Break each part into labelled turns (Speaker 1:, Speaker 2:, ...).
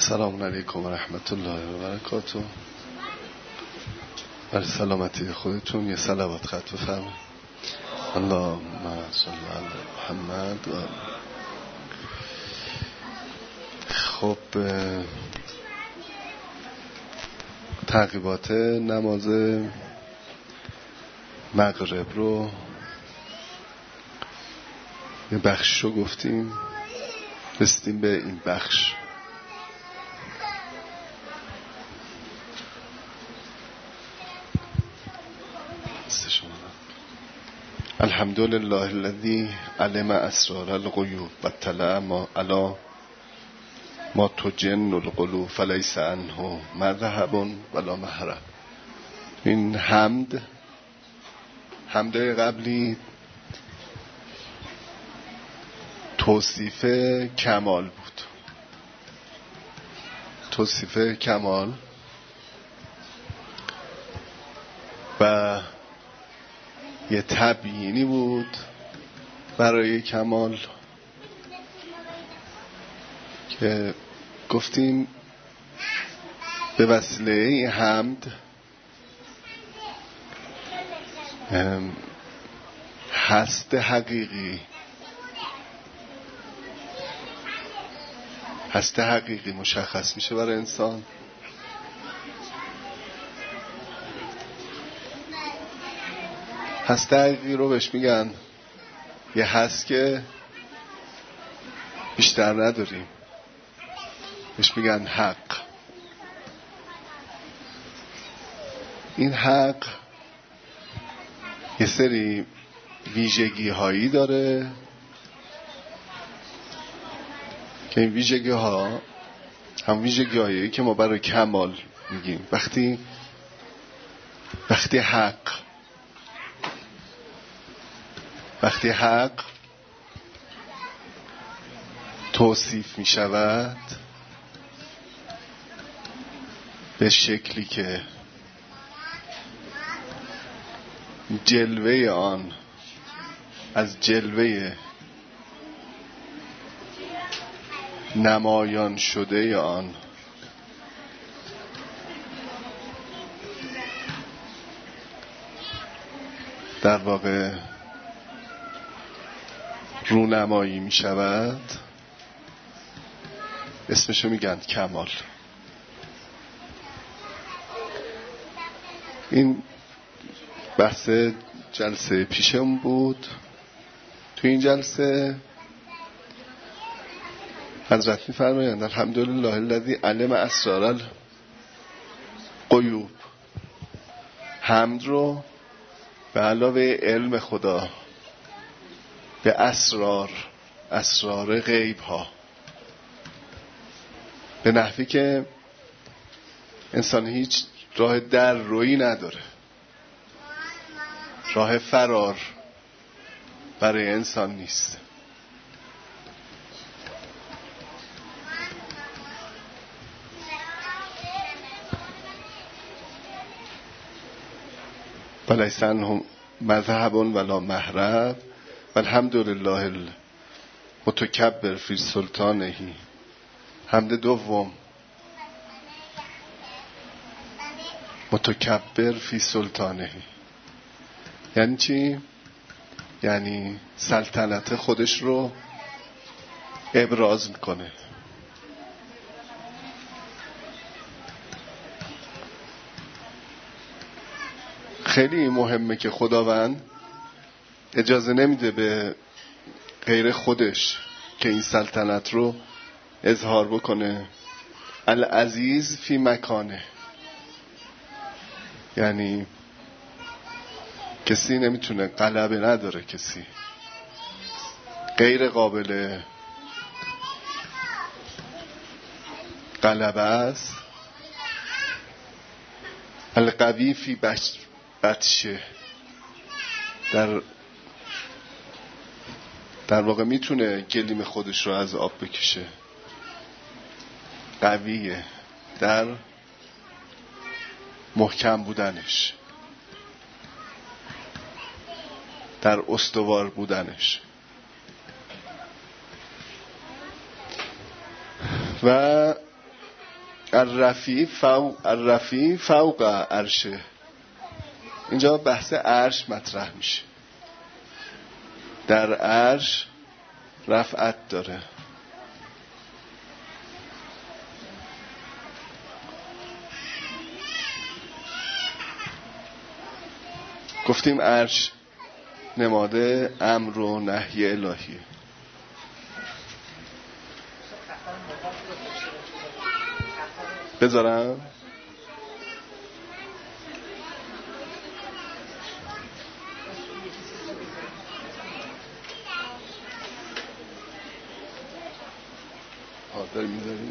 Speaker 1: السلام علیکم و رحمت الله و برکاته. برای سلامتی خودتون یه صلوات خط بفرمایید. اللهم صل علی محمد. خب تعقیبات نماز مغرب رو یه بخش رو گفتیم، رسیدیم به این بخش. الحمدلله الذی علم اسرار الغیوب و اطلع ما تجن القلوب فلیس عنه مذهب ولا محرم. این حمد قبلی توصیف کمال بود، توصیف کمال و یه تبیینی بود برای کمال که گفتیم به وسیله حمد هست حقیقی مشخص میشه برای انسان. هست حقیقی رو بهش میگن یه هست که بیشتر نداریم، بهش میگن حق. این حق یه سری ویژگی هایی داره که این ویژگی ها هم ویژگی هایی که ما برای کمال میگیم. وقتی حق توصیف می شود به شکلی که جلوه آن از جلوه نمایان شده آن در واقع رونمایی می شود، اسمشو میگن کمال. این بحث جلسه پیشم بود. تو این جلسه حضرت می‌فرمایند الحمدلله الذی علم اسرار الغیوب. حمد رو به علاوه علم خدا به اسرار غیب ها، به نحوی که انسان هیچ راه در روی نداره، راه فرار برای انسان نیست. ولیس عنه مذهب ولا محرم والحمدلله المتکبر فی سلطانه. حمد دوم متکبر فی سلطانه یعنی چی؟ یعنی سلطنت خودش رو ابراز میکنه. خیلی مهمه که خداوند اجازه نمیده به غیر خودش که این سلطنت رو اظهار بکنه. العزیز فی مکانه، یعنی کسی نمیتونه، غلبه نداره، کسی غیر قابل غلبه است. القوی فی بطشه، در واقع میتونه گلیم خودش رو از آب بکشه. قویه در محکم بودنش، در استوار بودنش. و الرفیع فوق عرشه. اینجا بحث عرش مطرح میشه. در عرش رفعت داره. گفتیم عرش نماده امر و نهی الهی. بذارم داری میذاری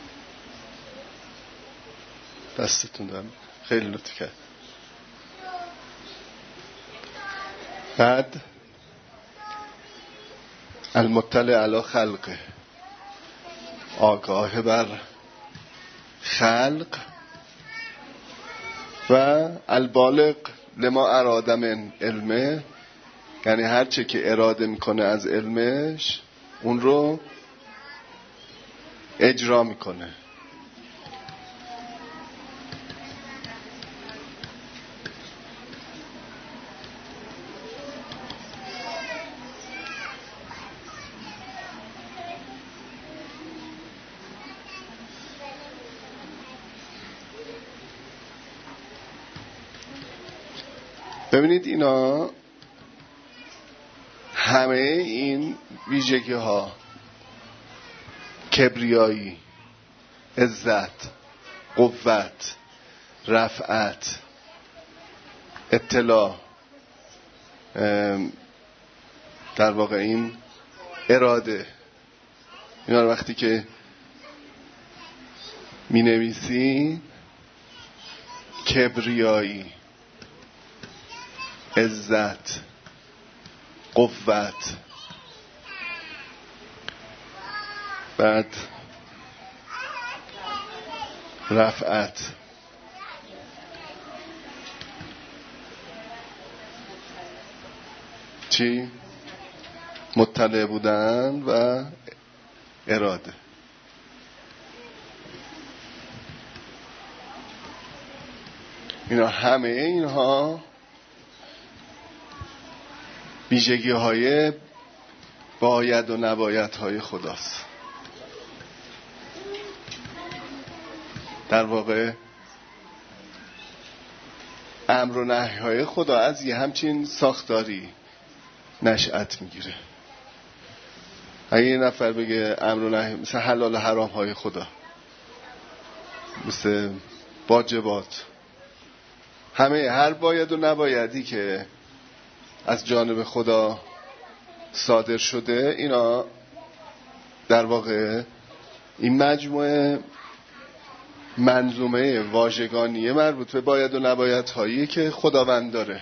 Speaker 1: دستتون دارم. خیلی لطف کرد. بعد المطلع علی خلقه، آگاه بر خلق، و البالغ لما اراد من علمه، یعنی هر چه که اراده میکنه از علمش اون رو اجرا میکنه. ببینید اینا همه این ویژگی ها، کبریایی، عزت، قوت، رفعت، اطلاع، در واقع این اراده، اینا رو وقتی که می نویسی، کبریایی، عزت، قوت، بعد رفعت، چی؟ مطلع بودن و اراده. اینا همه اینها ویژگی های باید و نباید های خداست. در واقع امر و نهی های خدا از یه همچین ساختاری نشأت میگیره. اگه یه نفر بگه امر و نهی، مثل حلال حرام های خدا، مثل واجبات، همه هر باید و نبایدی که از جانب خدا صادر شده، اینا در واقع این مجموعه منظومه واژگانیه مربوط به باید و نباید هایی که خداوند داره.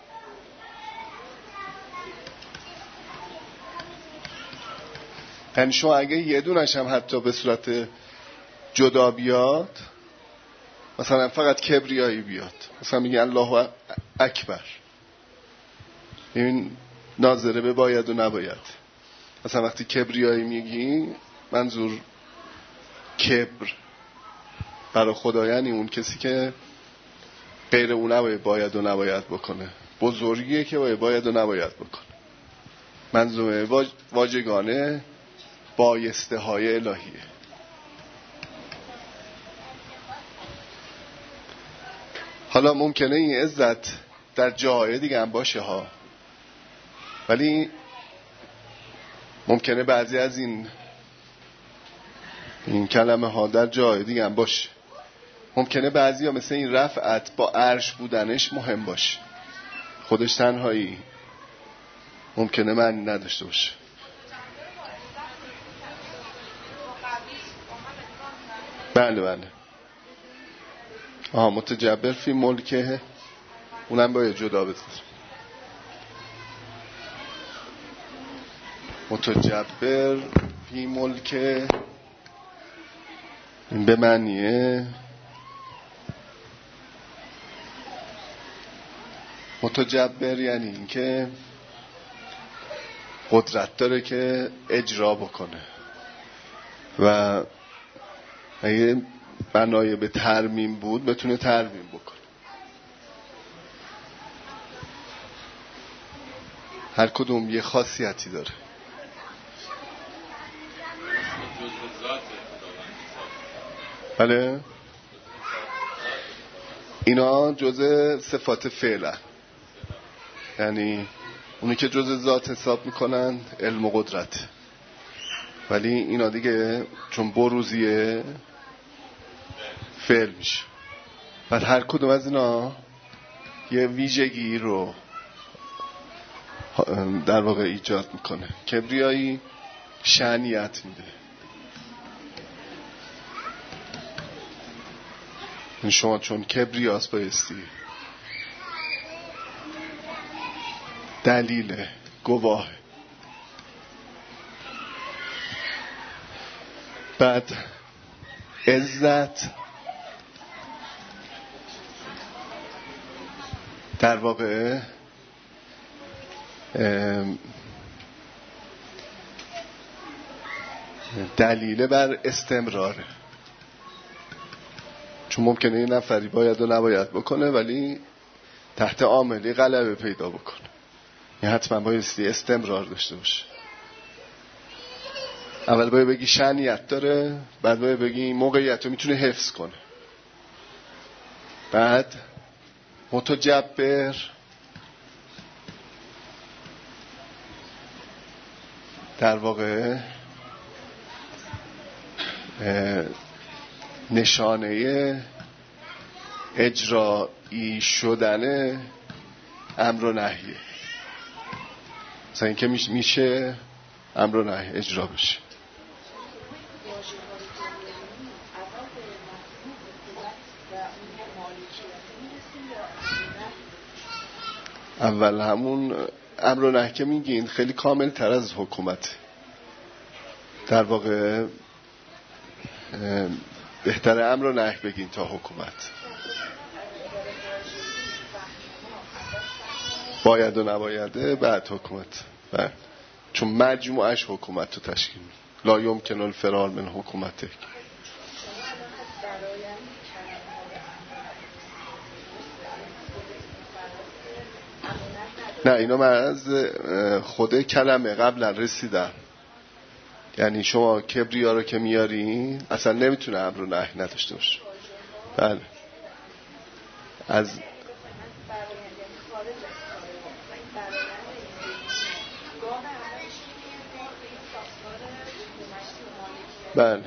Speaker 1: یعنی شما اگه یه دونش هم حتی به صورت جدا بیاد، مثلا فقط کبریایی بیاد، مثلا میگه الله اکبر، این ناظره به باید و نباید. مثلا وقتی کبریایی میگی، منظور کبر برای خدا یعنی اون کسی که غیر اون باید و نباید بکنه، بزرگیه که باید و نباید بکنه. منظومه واژگانه بایسته های الهیه. حالا ممکنه این عزت در جاهای دیگه هم باشه ها، ولی ممکنه بعضی از این کلمه ها در جای دیگه هم باشه. ممکنه بعضی ها مثل این رفعت با عرش بودنش مهم باشه، خودش تنهایی ممکنه معنی نداشته باشه. بله بله. متجبر فی ملکه، اونم باید جدا بذار. متجبر فی ملکه این به معنیه متجبر، یعنی این که قدرت داره که اجرا بکنه. و اگه بنای به ترمیم بود بتونه ترمیم بکنه. هر کدوم یه خاصیتی داره. بله اینا جزء صفات فعلا، یعنی اونی که جزء ذات حساب میکنن علم و قدرت، ولی اینا دیگه چون بروزیه فعل میشه. بعد هر کدوم از اینا یه ویژگی رو در واقع ایجاد میکنه. کبریایی شأنیت میده. شما چون کبریاست بایستی دلیل گواه. بعد عزت در واقع دلیل بر استمراره، چون ممکنه این نفری باید و نباید بکنه ولی تحت عاملی غلبه پیدا بکنه. این حتما بایستی استمرار داشته باشه. اول باید بگی شأنیت داره، بعد باید بگی موقعیت رو میتونه حفظ کنه، بعد متجبر در واقع نشانه اجرایی شدن امر و نهیه. مثلا این که میشه امر و نهی اجرا بشه. اول همون امر و نهی که میگین خیلی کامل تر از حکومت. در واقع بهتر امر و نهی بگین تا حکومت. باید و نبایده بعد حکومت، چون مجموعش حکومت رو تشکیل میده. لا یمکن الفرار من حکومته. نه اینا من از خود کلمه قبلا رسیدم. یعنی شما کبریا رو که میاری اصلا نمیتونه امر و نهی نداشته باشه. بله از بله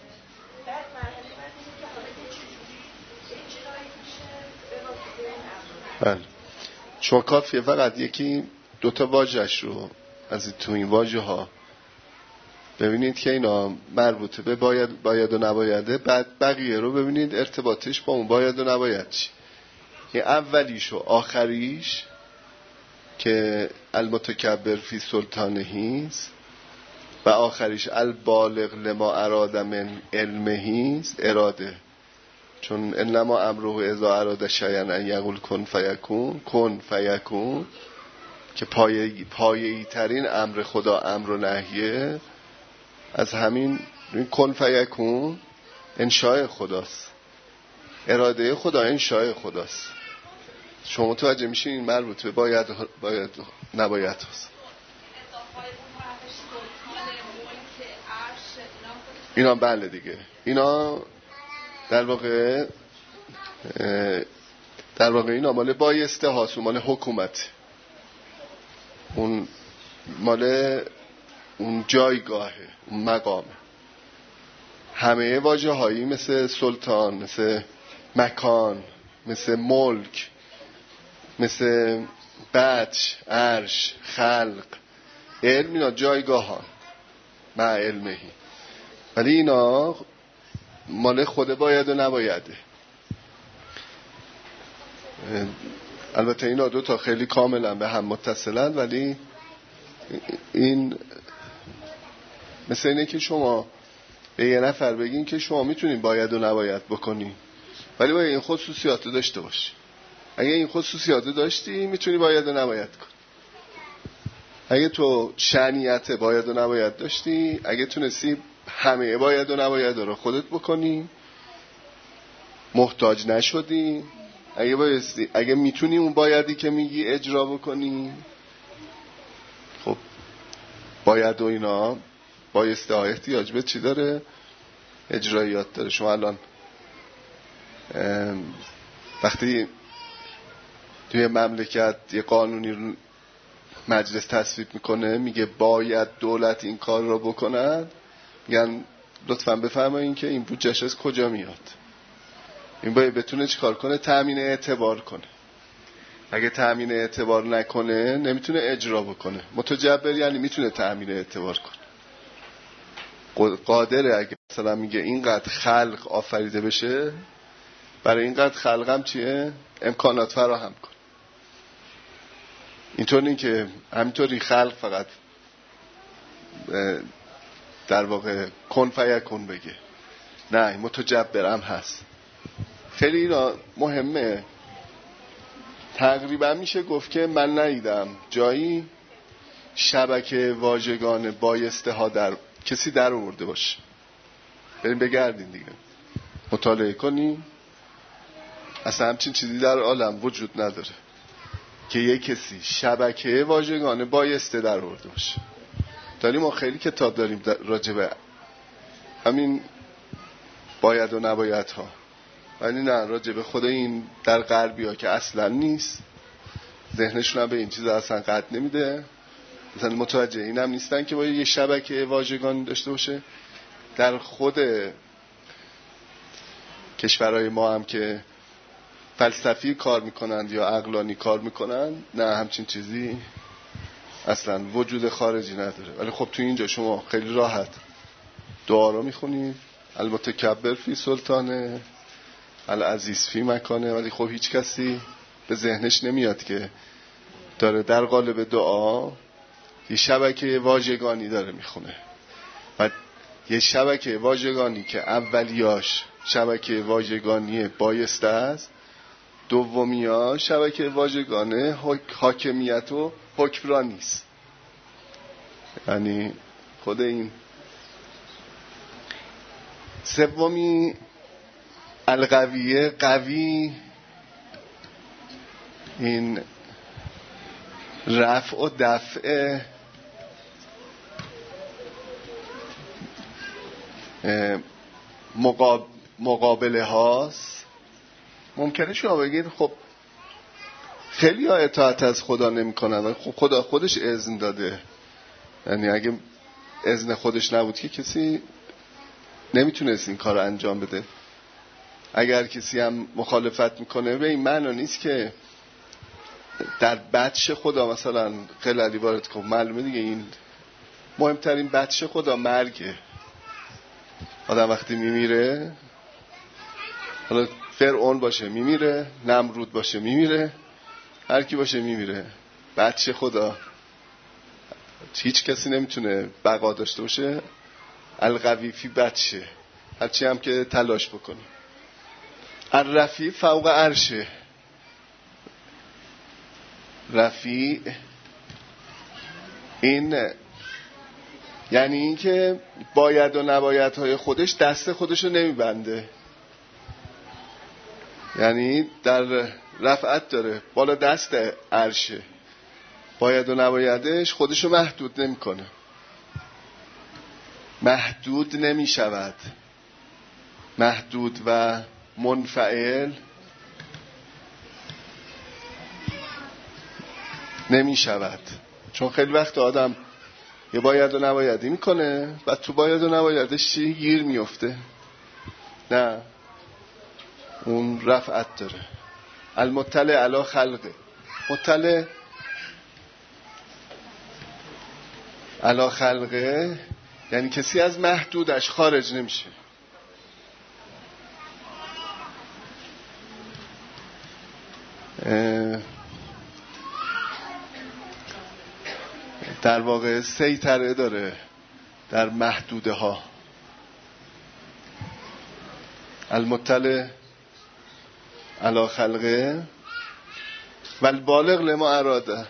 Speaker 1: بله شما کافیه فقط یکی دوتا واژه‌اش رو از تو این واژه ها ببینید که اینا مربوطه به باید و نبایده، بعد بقیه رو ببینید ارتباطش با اون باید و نباید چی. این اولیش و آخریش که المتکبر فی سلطانهیست و آخریش البالغ لما اراد من علمهیست، اراده. چون انما امره اذا اراد شیئا ان یقول کن فیکون، کن فیکون که پایه‌ای ترین امر خدا امر و نهیه. از همین کن فیکون انشاء خداست، اراده خدا انشاء خداست. شما متوجه میشین این مربوط به باید نباید هست. اینا بله دیگه، اینا در واقع اینا مال بایسته هاست، مال حکومت، اون مال اون جایگاهه، اون مقامه. همه واژه هایی مثل سلطان، مثل مکان، مثل ملک، مثل بطش، عرش، خلق، علم، اینا جایگاه ها مع علمهی، ولی اینا مال خود باید و نبایده. البته اینا دو تا خیلی کاملا به هم متصلن، ولی این مثل اینه که شما به یه نفر بگین که شما میتونین باید و نباید بکنین، ولی باید این خصوصیات رو داشته باشی. اگه این خصوصیات رو داشتی میتونی باید و نباید کن. اگه تو شأنیت باید و نباید داشتی، اگه تونستی همه باید و نباید رو خودت بکنی، محتاج نشدی، اگه میتونی اون بایدی که میگی اجرا بکنی، خب باید و اینا بایسته ها احتیاج به چی داره؟ اجراییات داره. شما الان وقتی توی مملکت یه قانونی رو مجلس تصویب میکنه، میگه باید دولت این کار رو بکند، میگن لطفاً بفرمایید که این بودجه‌اش از کجا میاد. این باید بتونه چیکار کنه؟ تامین اعتبار کنه. اگه تامین اعتبار نکنه نمیتونه اجرا بکنه. متجبر یعنی میتونه تامین اعتبار کنه، قادره. اگه مثلا میگه اینقدر خلق آفریده بشه، برای اینقدر خلقم چیه؟ امکانات فراهم کن. اینطور نیست که همینطوری خلق فقط در واقع کن فیکون بگه. نه، متجبرم هست. خیلی اینا مهمه. تقریبا میشه گفت که من ندیدم جایی شبکه واژگان بایسته ها در کسی در آورده باشه. بریم بگردین دیگه، مطالعه کنیم. اصلا همچین چیزی در عالم وجود نداره که یک کسی شبکه واژگان بایسته در آورده باشه. داریم ما خیلی کتاب داریم راجبه همین باید و نباید ها، ولی نه راجبه خود این در غربی ها که اصلا نیست، ذهنشون هم به این چیز اصلا قد نمیده. مثلا متوجه این هم نیستن که باید یه شبکه واژگان داشته باشه. در خود کشورهای ما هم که فلسفی کار میکنند یا عقلانی کار میکنند، نه همچین چیزی اصلا وجود خارجی نداره. ولی خب تو اینجا شما خیلی راحت دعا رو میخونید، المتکبر فی سلطانه العزیز فی مکانه، ولی خب هیچ کسی به ذهنش نمیاد که داره در قالب دعا یه شبکه واژگانی داره میخونه. و یه شبکه واژگانی که اولیاش شبکه واژگانی بایسته است، دومیا شبکه واژگان حاکمیت و حکمرانی است. یعنی خود این سومی القویه، قوی، این رفع و دفع مقابله هاست. ممکنه شما بگید خب خیلی ها اطاعت از خدا نمی کنن، خب خدا خودش اذن داده. یعنی اگه اذن خودش نبود که کسی نمیتونست این کار رو انجام بده. اگر کسی هم مخالفت میکنه، به این معنا نیست که در بطش خدا مثلا خیلی وارد کنه. معلومه دیگه این مهمترین بطش خدا مرگه. آدم وقتی میمیره، حالا فرعون باشه میمیره، نمرود باشه میمیره، هر کی باشه میمیره. بچه خدا هیچ کسی نمیتونه بقا داشته باشه. القوی فی بچه، هرچی هم که تلاش بکنی. الرفیع فوق عرشه. رفیع این یعنی این که باید و نباید های خودش دست خودشو نمیبنده. یعنی در رفعت داره، بالا دست عرشه. باید و نبایدش خودشو محدود نمیکنه، محدود نمیشود. محدود و منفعل نمیشود. چون خیلی وقت آدم یه باید و نبایدی میکنه و تو باید و نبایدش چی گیر میفته. نه، اون رفعت داره. المطلع علی خلقه، مطلع علی خلقه یعنی کسی از محدودش خارج نمیشه. در واقع سیطره داره در محدوده ها. المطلع علی خلقه والبالغ لما اراده.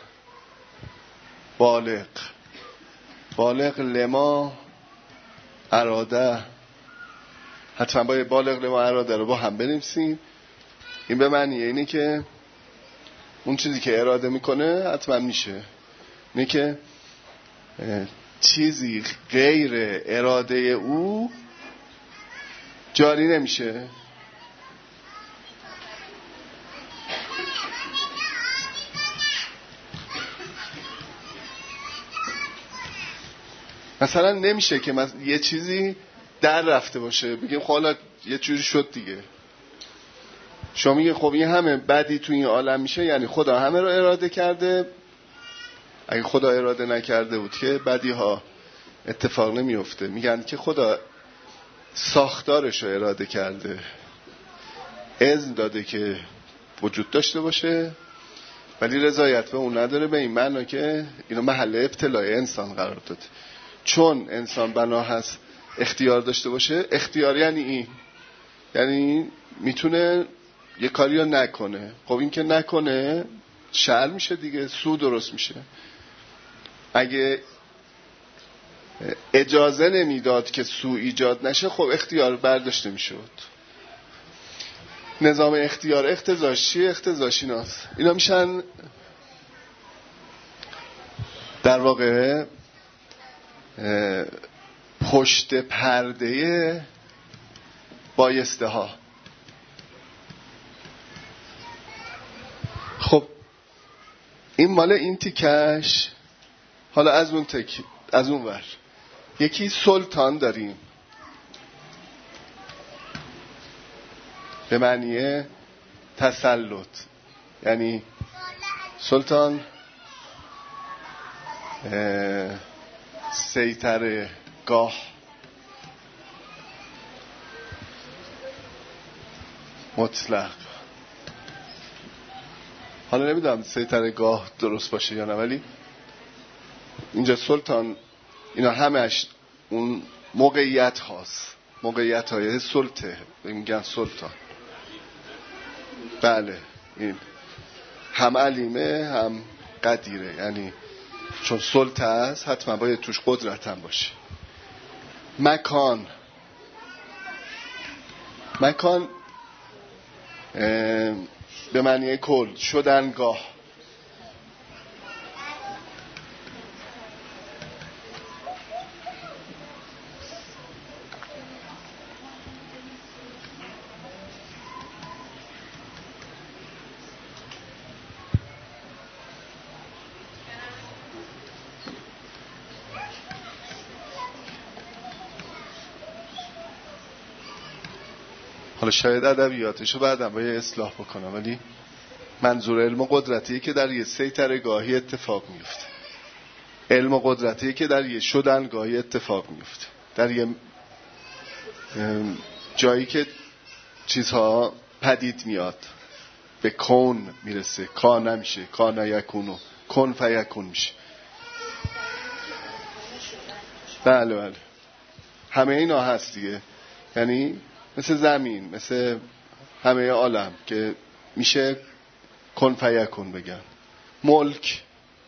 Speaker 1: بالغ لما اراده، حتما باید بالغ و اراده رو با هم بنویسیم. این به معنیه اینه که اون چیزی که اراده میکنه حتما میشه. اینه که چیزی غیر اراده او جاری نمیشه. مثلا نمیشه که یه چیزی در رفته باشه بگیم خب حالا یه جوری شد دیگه. شما میگه خب این همه بدی تو این عالم میشه، یعنی خدا همه رو اراده کرده. اگه خدا اراده نکرده بود که بدی ها اتفاق نمیفته. میگن که خدا ساختارش رو اراده کرده، اذن داده که وجود داشته باشه، ولی رضایت به اون نداره. به این معنی که اینو محل ابتلای انسان قرار داده. چون انسان بنا هست اختیار داشته باشه. اختیار یعنی این، یعنی میتونه یه کاری رو نکنه. خب این که نکنه شر میشه دیگه، سو درست میشه. اگه اجازه نمیداد که سو ایجاد نشه، خب اختیار برداشته میشد. نظام اختیار اختزاشی اختزاشیناست. اینا میشن در واقع پشت پرده بایسته ها. خب این مال این تیکش. حالا از اون ور یکی سلطان داریم به معنی تسلط. یعنی سلطان سیطره گاه، مطلق. حالا نمیدونم سیطره گاه درست باشه یا نه، ولی اینجا سلطان اینا همش اون موقعیت هاست، موقعیت های سلطه میگن سلطان. بله این هم علیمه هم قدیره، یعنی چون سلطه است حتما باید توش قدرت هم باشه. مکان به معنی کل، شدنگاه. حالا شاید ادبیاتشو بعدم باید اصلاح بکنم، ولی منظور علم و قدرتیه که در یه سیطره‌گاهی اتفاق میفته. علم و قدرتیه که در یه شدنگاهی اتفاق میفته، در یه جایی که چیزها پدید میاد، به کون میرسه. کان نمیشه، کان یکونو، کن فیکون میشه. بله همه اینا هست دیگه. یعنی مثل زمین، مثل همه عالم که میشه کن فیکون بگن. ملک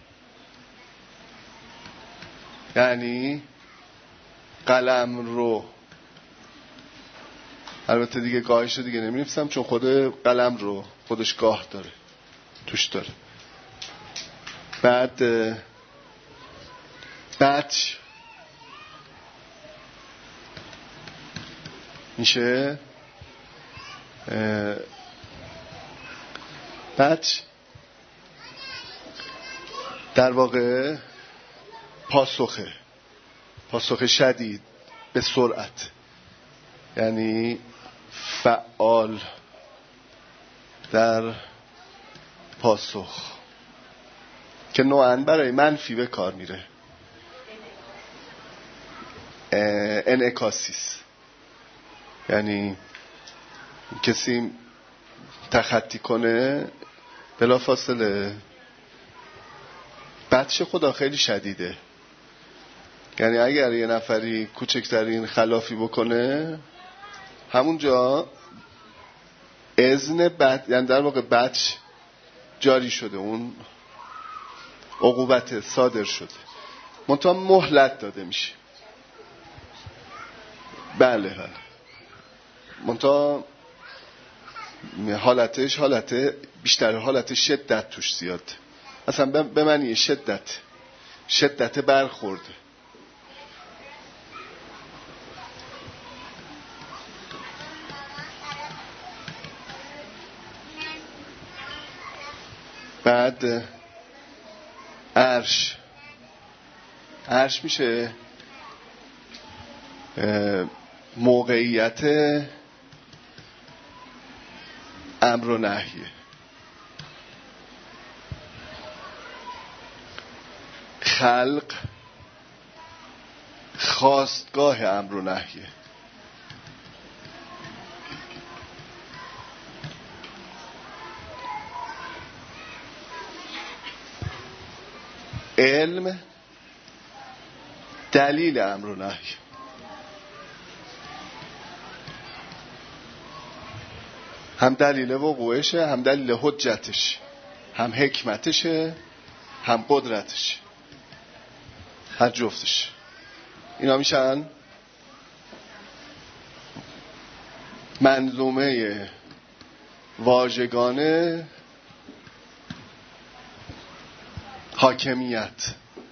Speaker 1: یعنی قلم رو، البته دیگه گاهش رو دیگه نمی‌نویسم چون خود قلم رو خودش گاه داره، توش داره. بعد میشه در واقع پاسخ شدید به سرعت، یعنی فعال در پاسخ که نوعاً برای منفی به کار میره. انعکاسیست، یعنی کسی تخطی کنه بلا فاصله بطش خدا خیلی شدیده. یعنی اگر یه نفری کوچکترین خلافی بکنه، همونجا اذن یعنی در واقع بطش جاری شده، اون عقوبت صادر شده، منتها مهلت داده میشه. بله منتها حالتش بیشتر حالت شدت توش زیاد. اصلا به معنی شدت برخورد. بعد عرش میشه موقعیت امر و نهیه. خلق خواستگاه امر و نهیه. علم دلیل امر و نهی. هم دلیل وقوعشه، هم دلیل حجتش، هم حکمتشه، هم قدرتش، هر جفتش. اینا میشن منظومه واژگان حاکمیت.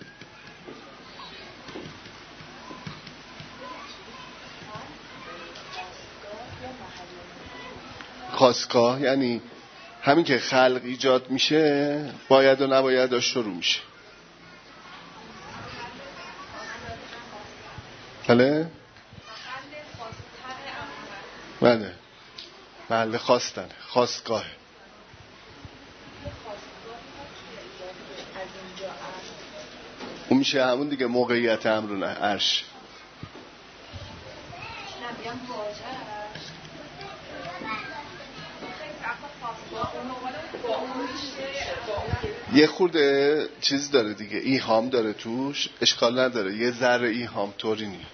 Speaker 1: خواستگاه یعنی همین که خلق ایجاد میشه باید و نباید شروع میشه. بله؟ بله، محل خواستن، خواستگاه. اون میشه همون دیگه موقعیت امر و نهی. عرش یه خورده چیز داره دیگه، ایهام داره توش، اشکال نداره، یه ذره ایهام طوری نی.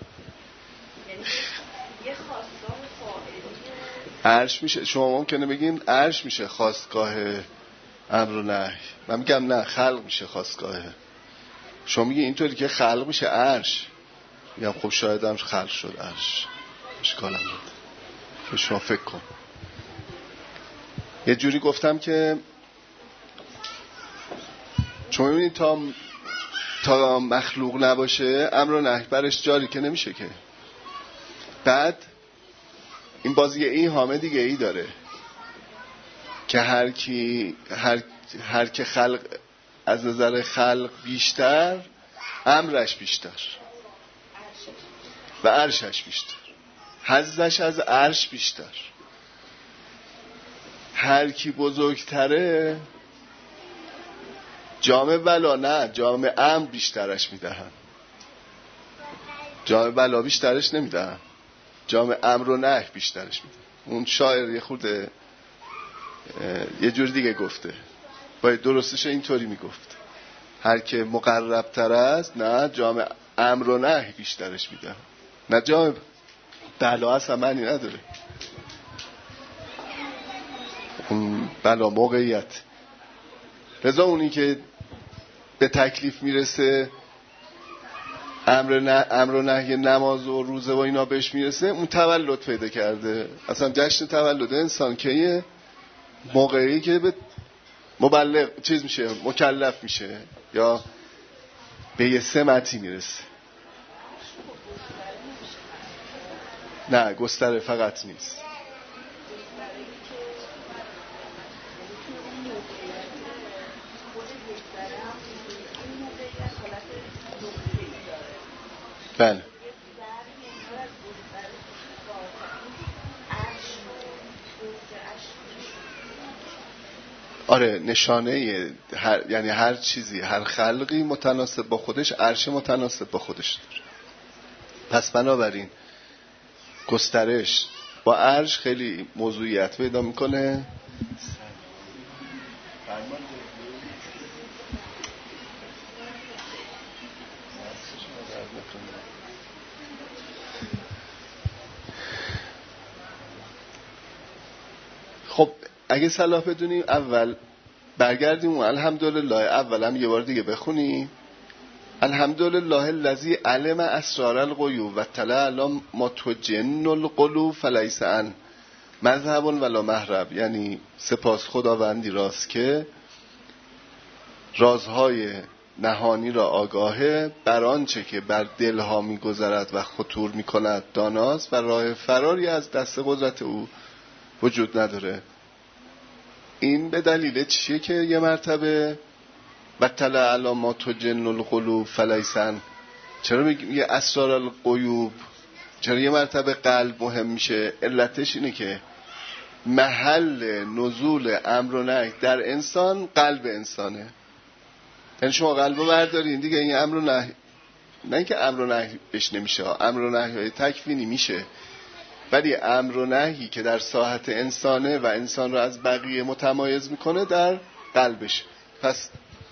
Speaker 1: عرش میشه، شما ممکنه بگین عرش میشه خواستگاه امر و نهی، من میگم نه، خلق میشه خواستگاه. شما میگی اینطوری که خلق میشه عرش، میگم خب شاید هم خلق شد عرش، اشکال نداره که شما فکر کن. یه جوری گفتم که شما میبینید تا مخلوق نباشه امر و نهی برش جاری که نمیشه که. بعد این بازی ایهامه دیگه ای داره که هر که خلق از نظر خلق بیشتر، امرش بیشتر و عرشش بیشتر، حظش از عرش بیشتر. هر کی بزرگتره جام بلا نه، جام امر بیشترش میدهن. جام بلا بیشترش نمیدهن، جام امر و نهی بیشترش میدهن. اون شاعر یه خورده یه جور دیگه گفته، باید درستش اینطوری میگفت، هر که مقرب تر است نه جام امر و نهی بیشترش میدهن، نه جام بلا. اصلا معنی نداره اون بلا، موقعیت. لذا اونی که به تکلیف میرسه، امر و نهی نماز و روزه و اینا بهش میرسه، اون تولد پیدا کرده. اصلا جشن تولد انسان که موقعی که به مبلغ چیز میشه، مکلف میشه یا به یه سمتی میرسه. نه گستره فقط نیست. بله آره، نشانه یعنی هر چیزی، هر خلقی متناسب با خودش، عرش متناسب با خودش داره. پس بنابراین گسترش با عرش خیلی موضوعیت پیدا میکنه. خب اگه صلاح بدونیم اول برگردیم و الحمدلله اول هم یه بار دیگه بخونیم. الحمدلله الذی علم اسرار الغیوب و طلع علی ما تجن القلوب فلیس عن مذهب ولا محرب، یعنی سپاس خداوندی راست که رازهای نهانی را آگاهه، بر آنچه که بر دلها می‌گذرد و خطور می‌کند داناست و راه فراری از دست قدرت او وجود نداره. این به دلیل چیه که یه مرتبه بطل علامات تجن القلوب فلیسن، چرا میگه اسرار الغیوب، چرا یه مرتبه قلب مهم میشه؟ علتش اینه که محل نزول امر و نهی در انسان قلب انسانه. یعنی شما قلب رو بردارین دیگه، این امر و نهی، نه اینکه امر و نهی بهش نمیشه، امر و نهی های تکوینی میشه، ولی امر و نهی که در ساحت انسانه و انسان رو از بقیه متمایز میکنه در قلبش. پس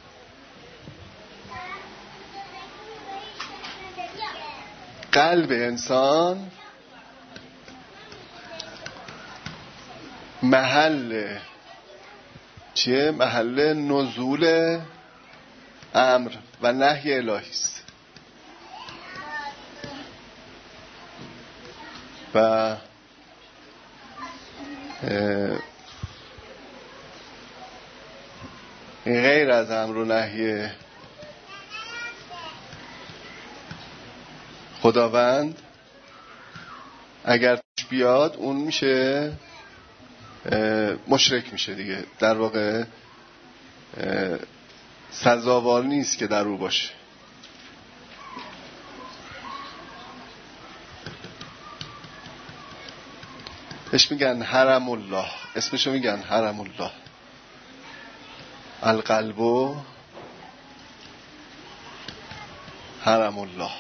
Speaker 1: قلب انسان محل چیه؟ محل نزول امر و نهی الهی است. و غیر از امر و نهی خداوند اگر بیاد اون میشه مشرک میشه دیگه، در واقع سزاوار نیست که در او باشه. بهش میگن حرم الله، اسمشو میگن حرم الله. القلب و حرم الله.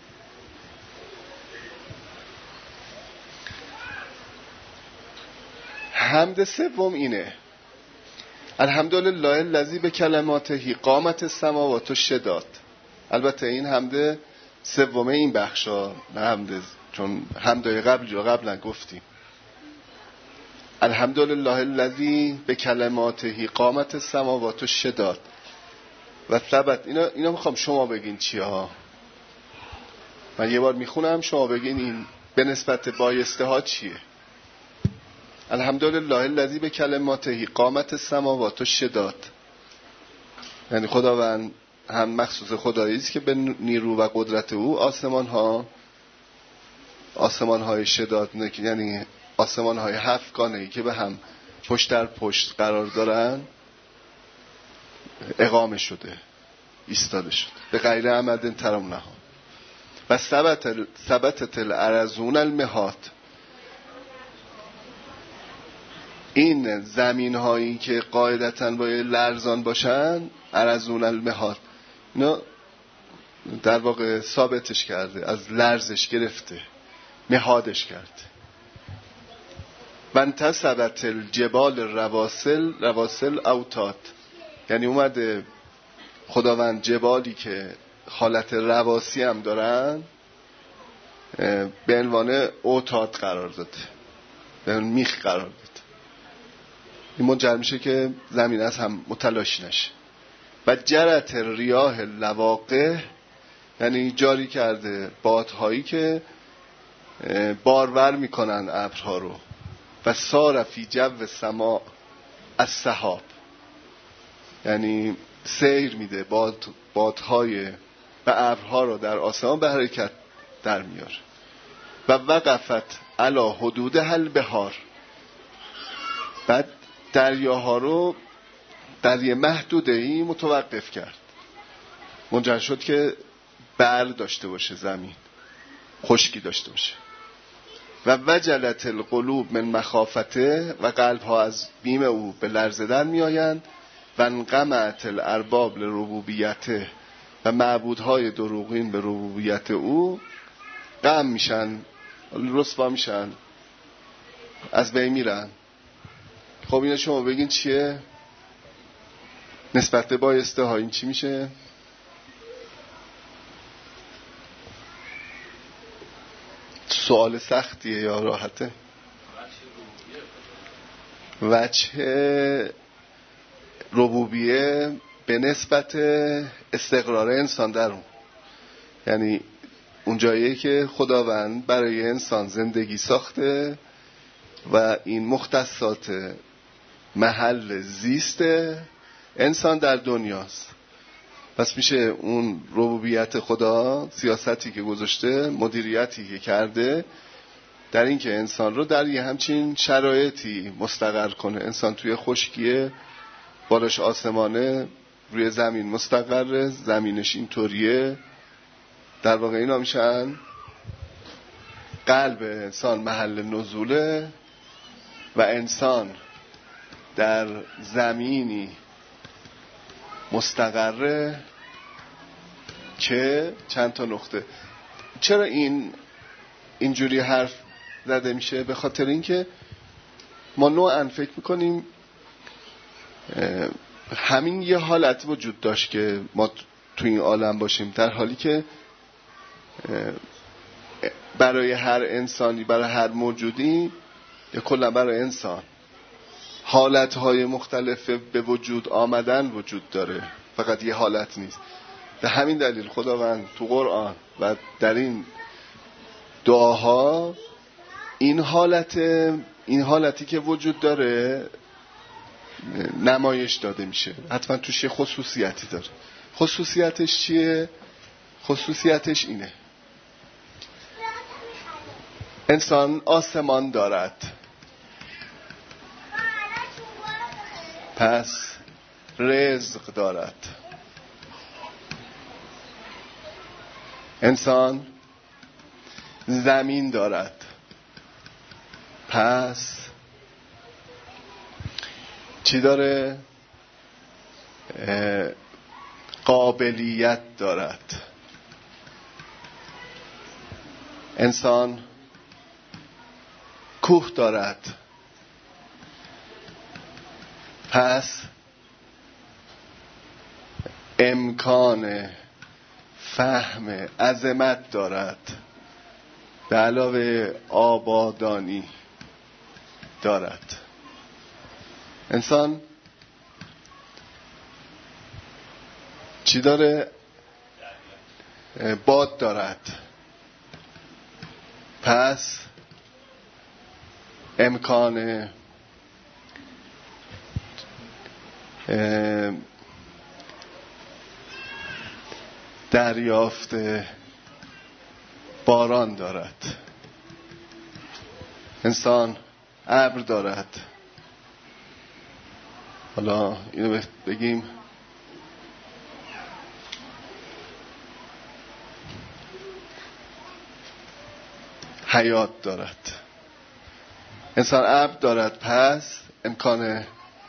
Speaker 1: حمد سوم اینه: الحمدلله الذی بکلماته قامت السماوات و شداد. البته این حمد سومه این بخشا، نه حمد، چون حمدای قبلا گفتیم. الحمدلله الذی بکلماته قامت السماوات و شداد و ثبت. اینا میخوام شما بگین چیه ها. من یه بار میخونم شما بگین این به نسبت بایسته ها چیه. الحمدلله الذی بکلماته قامت السماوات و شداد، یعنی خداوند هم مخصوص خدایی است که به نیرو و قدرت او آسمان های شداد، یعنی آسمان های هفتگانه‌ای که به هم پشت در پشت قرار دارن اقامه شده، ایستاده شده به غیر عمد ترمونها. و ثبتت الارضون المهات، این زمین هایی که قاعدتاً باید لرزان باشن، ارضون المهات، اینا در واقع ثابتش کرده، از لرزش گرفته مهادش کرده. و انتصبت الجبال رواسل اوتاد، یعنی اومده خداوند جبالی که حالت رواسی هم دارن به عنوان اوتاد قرار داده، به عنوان میخ قرار داده. این منجر میشه که زمین از هم متلاشی نشه. و جرت ریاح لواقع، یعنی جاری کرده بادهایی که بارور میکنن ابرها رو. و سار فی جو سما السحاب، یعنی سیر میده بادهای و ابرها رو در آسمان به حرکت در میاره. و وقفت علی حدود البحار، بعد دریاها رو در یه محدوده‌ای متوقف کرد، منجر شد که برق داشته باشه زمین، خشکی داشته باشه. و وجلت القلوب من مخافته، و قلبها از بیم او به لرزیدن می آیند. و انقمعت الارباب لربوبیته، و معبودهای دروغین به ربوبیت او غم میشن، رسوا میشن، از بین میرن. خب اینا شما بگین چیه؟ نسبت به بایسته ها این چی میشه؟ سوال سختیه یا راحته؟ وجه ربوبیه به نسبت استقرار انسان در اون، یعنی اون جاییه که خداوند برای انسان زندگی ساخته و این مختصات محل زیست انسان در دنیاست. پس میشه اون ربوبیت خدا، سیاستی که گذاشته، مدیریتی که کرده در این که انسان رو در یه همچین شرایطی مستقر کنه. انسان توی خشکیه، بالاش آسمانه، روی زمین مستقره، زمینش اینطوریه. در واقع اینا میشن قلب انسان محل نزوله و انسان در زمینی مستقره که چند تا نقطه. چرا اینجوری حرف زده میشه؟ به خاطر اینکه ما نوعاً فکر میکنیم همین یه حالت وجود داشت که ما تو این عالم باشیم، در حالی که برای هر انسانی، برای هر موجودی، یا کلا برای انسان، حالتهای مختلف به وجود آمدن وجود داره، فقط یه حالت نیست. به همین دلیل خداوند تو قرآن و در این دعاها این حالتی که وجود داره نمایش داده میشه. حتما توش یه خصوصیتی داره. خصوصیتش چیه؟ خصوصیتش اینه: انسان آسمان دارد، پس رزق دارد. انسان زمین دارد، پس چی داره؟ قابلیت دارد. انسان کوه دارد، پس امکان فهم عظمت دارد، به علاوه آبادانی دارد. انسان چی داره؟ باد دارد، پس امکان دریافت باران دارد. انسان ابر دارد. حالا اینو بگیم حیات دارد. انسان ابر دارد، پس امکان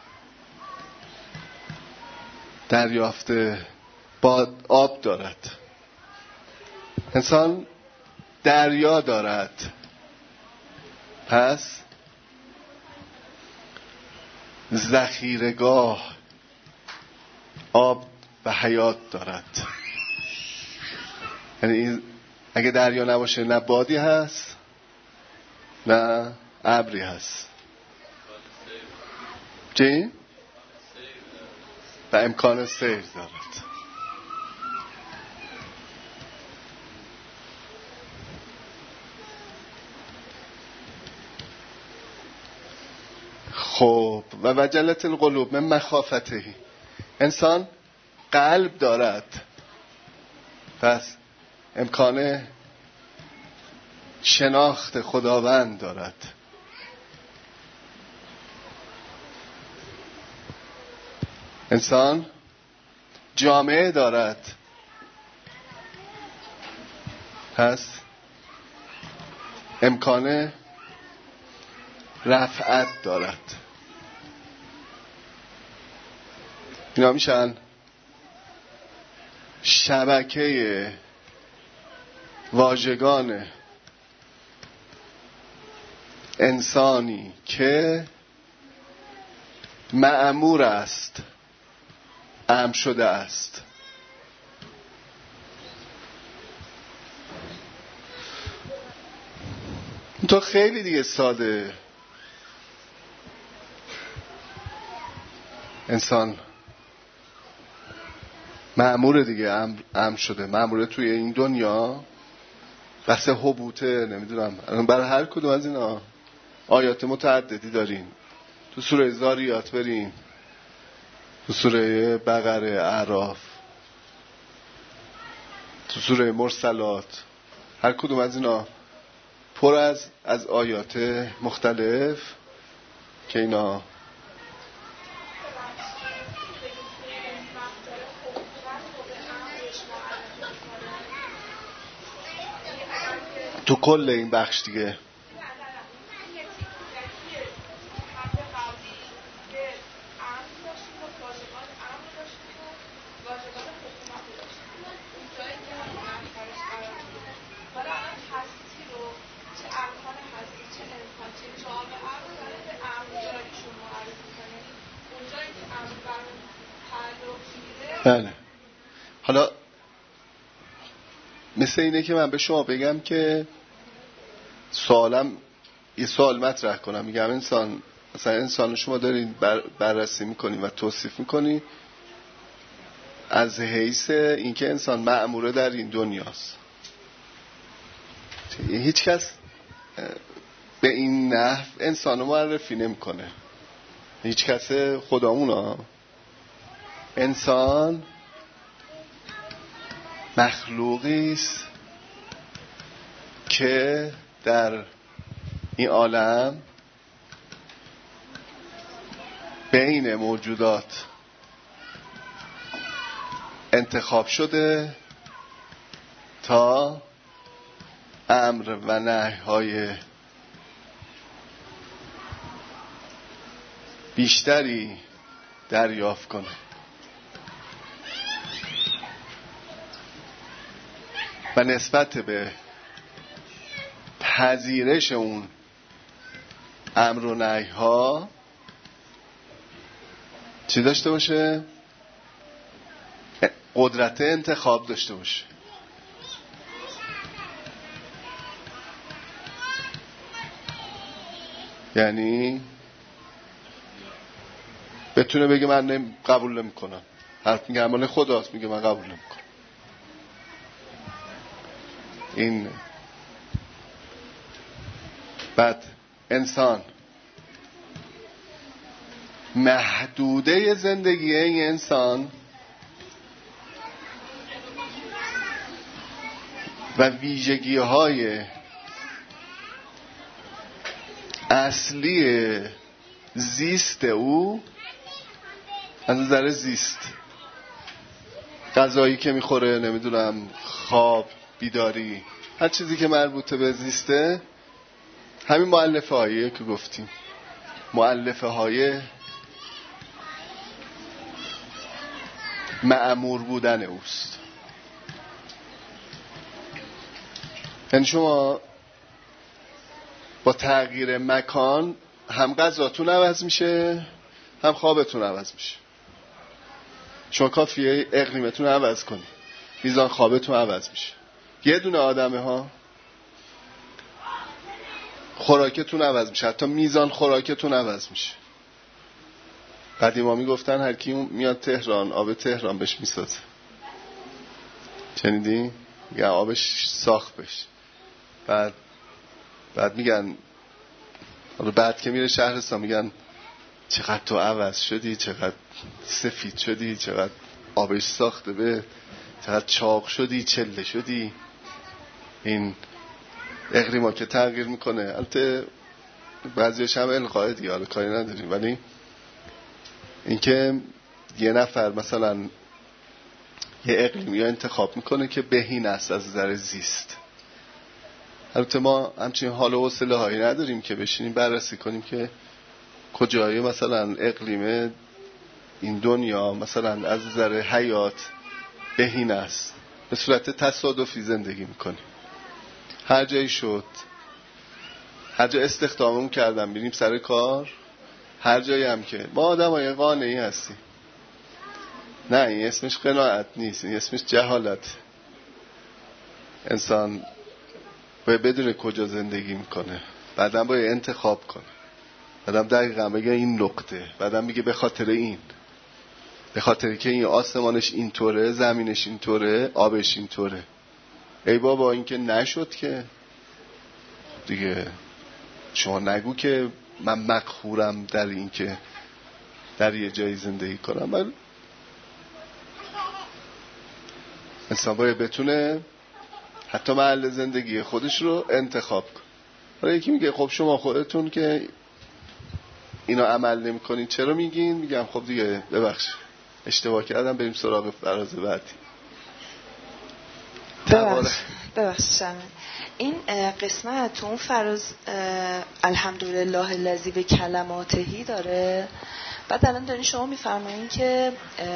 Speaker 1: دریافت آب دارد. انسان دریا دارد، پس ذخیره‌گاه آب و حیات دارد. یعنی اگه دریا نباشه نه بادی هست نه ابری هست. چی؟ و امکان سیر دارد. خب و وجلت القلوب من مخافته. انسان قلب دارد، پس امکان شناخت خداوند دارد. انسان جامعه دارد، پس امکان رفعت دارد. اینا میشن شبکه واژگان انسانی که مأمور است، امر شده است. تو خیلی دیگه ساده. انسان مأمور دیگه، امر شده، مأمور توی این دنیا. بحث حبوطه، نمیدونم برای هر کدوم از اینا آیات متعددی داریم. تو سوره زاریات بریم، تو سوره بقره، اعراف، تو سوره مرسلات، هر کدوم از اینا پر از آیات مختلف که اینا تو کل این بخش دیگه بله. حالا مثل اینه که من به شما بگم که یه سوال مطرح کنم، میگم انسان شما دارین بررسی میکنین و توصیف میکنین از حیث اینکه انسان مأموره در این دنیاست. هیچ کس به این نحو انسانو معرفی نمیکنه، هیچ کس خدامونا. انسان مخلوقی است که در این عالم بین موجودات انتخاب شده تا امر و نهی‌های بیشتری دریافت کنه. و نسبت به پذیرش اون امر و نهی‌ها چی داشته باشه؟ قدرت انتخاب داشته باشه. یعنی بتونه بگه من قبول نمی‌کنم، حرف میگه مال خداست، میگه من قبول نمی‌کنم. این بعد انسان محدوده زندگی این انسان و ویژگی‌های اصلی زیست او از نظر زیست، غذایی که میخوره، نمیدونم خواب، بیداری، هر چیزی که مربوطه به زیسته، همین مؤلفه هاییه که گفتیم، مؤلفه های مأمور بودن اوست. یعنی شما با تغییر مکان هم غذاتون عوض میشه، هم خوابتون عوض میشه. شما کافیه اقلیمتون عوض کنی، میزان خوابتون عوض میشه. یه دونه آدمه ها خوراکتون عوض میشه، حتی میزان خوراکتون عوض میشه. قدیما میگفتن هر کی میاد تهران آب تهران بهش میسازه. شنیدی؟ میگن آبش ساخت بشه. بعد میگن بعد که میره شهرستان میگن چقدر تو عوض شدی، چقدر سفید شدی، چقدر آبش ساخته به، چقدر چاق شدی، چله شدی. این اقلیما که تغییر میکنه، البته بعضیش هم القاء دیگه، حالا کاری نداریم، ولی اینکه یه نفر مثلا یه اقلیمی ها انتخاب میکنه که بهینه است از نظر زیست. البته ما همچنین حال و حوصله هایی نداریم که بشینیم بررسی کنیم که کجایی مثلا اقلیم این دنیا مثلا از نظر حیات بهینه است. به صورت تصادفی زندگی میکنیم، هر جایی شد، هر جا استخداممون کردن بریم سر کار، هر جایی هم که ما آدم های قانعی هستیم. نه، این اسمش قناعت نیست، این اسمش جهالت. انسان باید بدونه کجا زندگی میکنه، بعدم باید انتخاب کنه، بعدم دقیقا بگه این نقطه، بعدم میگه به خاطر این، به خاطر که این آسمانش اینطوره، زمینش اینطوره، آبش اینطوره. ای بابا این که نشد که دیگه شما نگو که من مقهورم در این که در یه جایی زندگی کنم. من انسان باید بتونه حتی محل زندگی خودش رو انتخاب کنه. حالا یکی میگه خب شما خودتون که اینا عمل نمی کنین چرا میگین؟ میگم خب دیگه ببخش اشتباه کردم، بریم سراغ فراز بعدی.
Speaker 2: ببخش این قسمت تو اون فراز الحمدلله الذی به کلماتهی داره. بعد الان دارین شما میفرمایین که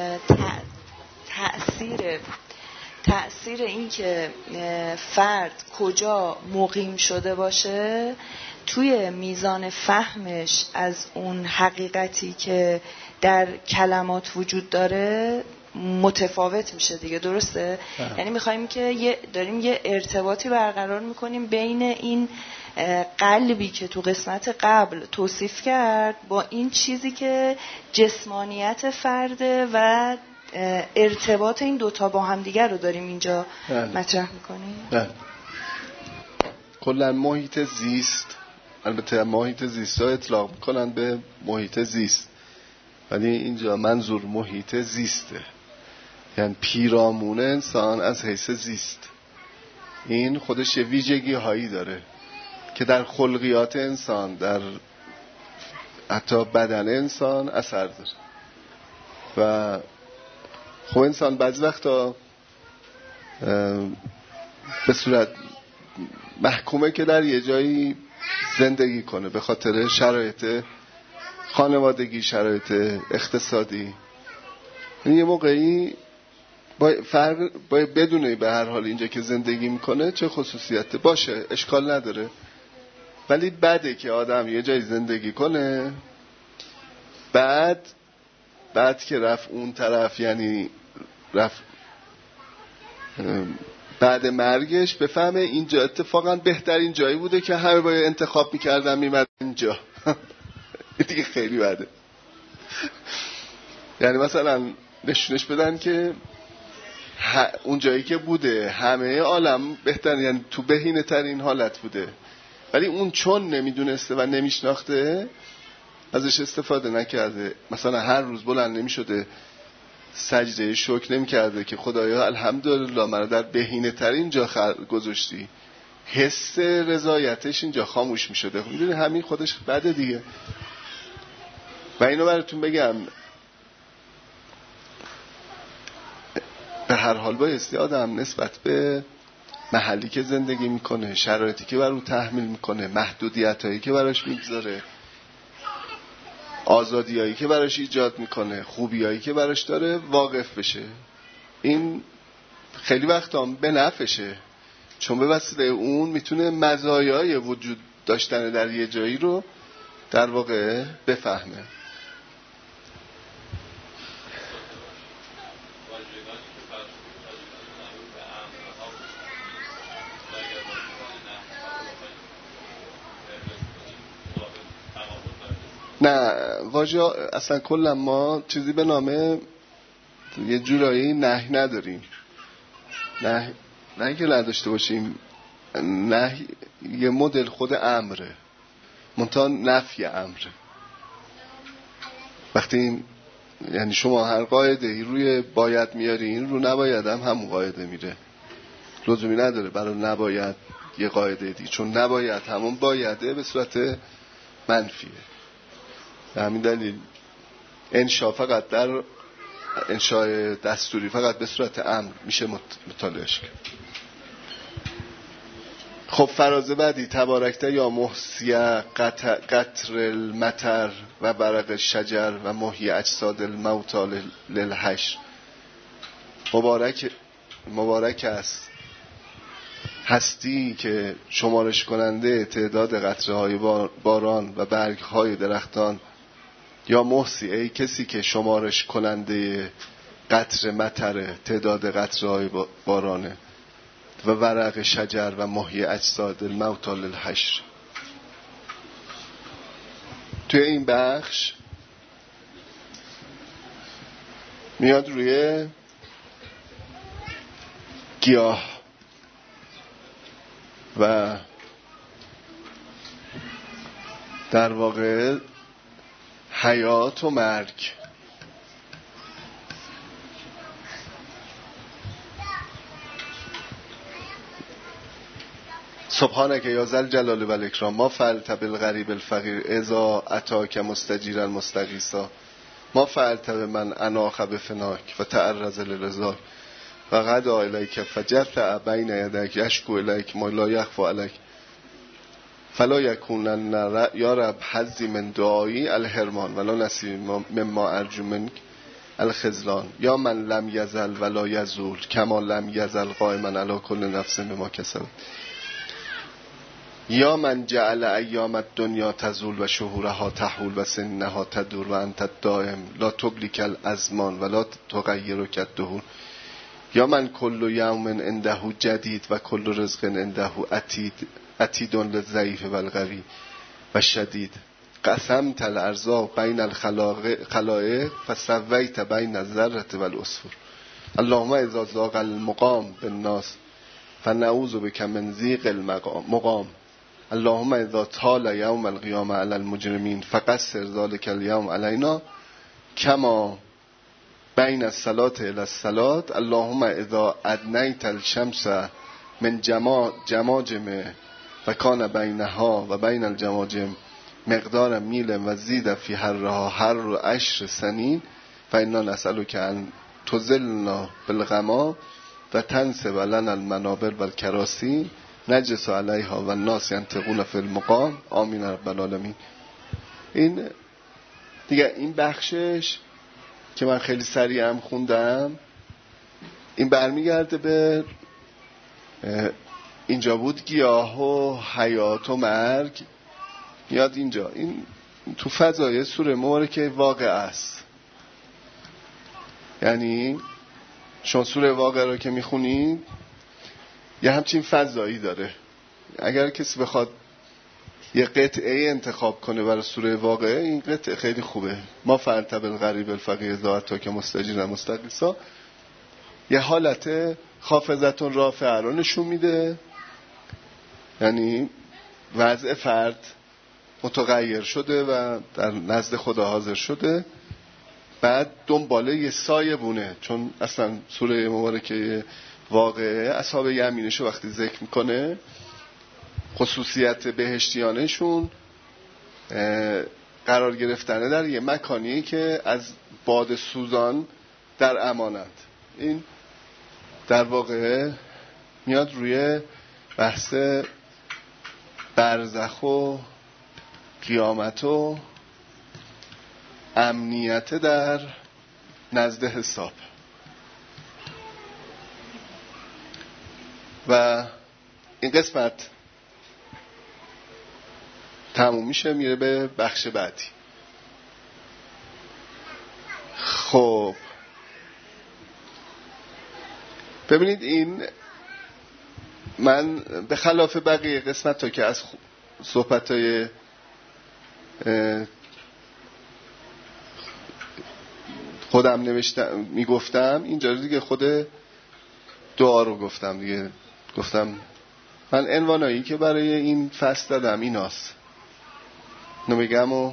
Speaker 2: تأثیر این که فرد کجا مقیم شده باشه توی میزان فهمش از اون حقیقتی که در کلمات وجود داره متفاوت میشه دیگه، درسته؟ یعنی میخوایم که داریم یه ارتباطی برقرار میکنیم بین این قلبی که تو قسمت قبل توصیف کرد با این چیزی که جسمانیت فرده و ارتباط این دوتا با هم دیگر رو داریم اینجا مطرح میکنیم.
Speaker 1: کلا محیط زیست، البته محیط زیست ها اطلاق میکنن به محیط زیست، ولی اینجا منظور محیط زیسته، یعنی پیرامون انسان از حیث زیست. این خودش یه ویژگی هایی داره که در خلقیات انسان، در حتی بدن انسان اثر داره. و خب انسان بعضی وقتا به صورت محکومه که در یه جایی زندگی کنه به خاطر شرایط خانوادگی، شرایط اقتصادی. یه موقعی باید بدونه به هر حال اینجا که زندگی میکنه چه خصوصیت باشه، اشکال نداره، ولی بده که آدم یه جایی زندگی کنه بعد که رفت اون طرف، یعنی رفت بعد مرگش بفهمه اینجا اتفاقا بهترین جایی بوده که همه باید انتخاب میکردن میمد اینجا. دیگه خیلی بده. یعنی مثلا نشونش بدن که اون جایی که بوده همه عالم بهترین، یعنی تو بهینه ترین حالت بوده، ولی اون چون نمیدونسته و نمیشناخته ازش استفاده نکرده. مثلا هر روز بلند نمیشده سجده شکر نمیکرده که خدایا الحمدلله منو در بهینه ترین جا گذاشتی، حس رضایتش اینجا خاموش میشده. میدونی همین خودش بده دیگه. و اینو براتون بگم، به هر حال بایستی آدم نسبت به محلی که زندگی میکنه، شرایطی که برای تحمیل میکنه، محدودیتایی که براش میگذاره، آزادیایی که براش ایجاد میکنه، خوبیایی که براش داره واقف بشه. این خیلی وقتا به نفعشه، چون به وسیله اون میتونه مزایای وجود داشتن در یه جایی رو در واقع بفهمه. نه واژه اصلا کلا ما چیزی به نام یه جورایی نهی نداریم. نه که نداشته باشیم، نهی یه مدل خود امره، منتها نفی امره. وقتی یعنی شما هر قاعده روی باید میارین، رو نباید هم همون قاعده میره. لزومی نداره برای نباید یه قاعده دی، چون نباید همون بایده به صورت منفیه. به همین دلیل انشاء فقط در انشاء دستوری فقط به صورت امر میشه مطالعهش کرد. خب فراز بعدی تبارکته یا محسیه قطر المطر و برق شجر و محی اجساد الموتا للحشر. مبارک است هستی که شمارش کننده تعداد قطره های باران و برگ های درختان، یا محسی ای کسی که شمارش کننده قطر مطره، تعداد قطره های بارانه، و ورق شجر و محی اجساد الموتا للحشر. توی این بخش میاد روی گیاه و در واقع حیات و مرگ. سبحانك یا ذا الجلال و الاکرام ما فعلت بالغریب الفقیر اذا اتاک مستجیرا مستغیثا ما فعلت بمن اناخ بفناک و تعرض لرضاک و غدا الیک فجث بین یدیک یشکو الیک ما لا یخفی علیک فلا یکونن یا رب حظی من دعایی الحرمان ولا نصیب مما ارجو منک الخذلان یا من لم یزل ولا یزول کما لم یزل قائما علی کل نفس بما کسبت یا من جعل ایام الدنیا تزول و شهورها تحول و سنها تدور و انت الدائم لا تبلیک الازمان ولا تغیرک الدهور یا من کل یوم عنده جدید و کل رزق عنده عتید للضعیف و القوی و شدید قسمت الارزاق بین الخلائق فسویت بین الذره و العصفور اللهم اذا ضاق المقام بالناس فنعوذ بک من ضیق المقام اللهم اذا طال یوم القیامه علی المجرمین فقصر ذلک اليوم علینا کما بین الصلاة الى الصلاة اللهم اذا ادنیت الشمس من جماجم و کان بینها و بین الجماجم مقدار میل و زید فی حرها حر 10 سنین فانا نسألک ان تظلنا بالغمام و تنصب لنا المنابر و الکراسی نجلس علیها و الناس ینطقون فی المقام آمین رب العالمین. این دیگه این بخشش که من خیلی سریع هم خوندم این برمیگرده به اینجا بود گیاه و حیات و مرگ میاد اینجا. این تو فضای سوره مبارکه واقع است. یعنی شما سوره واقع رو که میخونید یه همچین فضایی داره. اگر کسی بخواد یه قطعه انتخاب کنه برای سوره واقعه این قطعه خیلی خوبه. ما فعلت بالغریب الفقیر ذات تا که مستجیر مستغیثا یه حالت خافضتون رافعه رو نشون میده. یعنی وضع فرد متغیر شده و در نزد خدا حاضر شده، بعد دنباله یه سایه بونه. چون اصلا سوره مبارکه واقعه اصحاب یمینشو وقتی ذکر میکنه خصوصیت بهشتیانشون قرار گرفتنه در یه مکانی که از باد سوزان در امانت. این در واقع میاد روی بحث برزخ و قیامت و امنیت در نزد حساب. و این قسمت تموم میشه میره به بخش بعدی. خب ببینید این من به خلاف بقیه قسمت ها که از صحبتهای خودم نوشتم میگفتم اینجا دیگه خود دعا رو گفتم دیگه. گفتم من عنوانایی که برای این فصل دادم ایناست نمیگم. و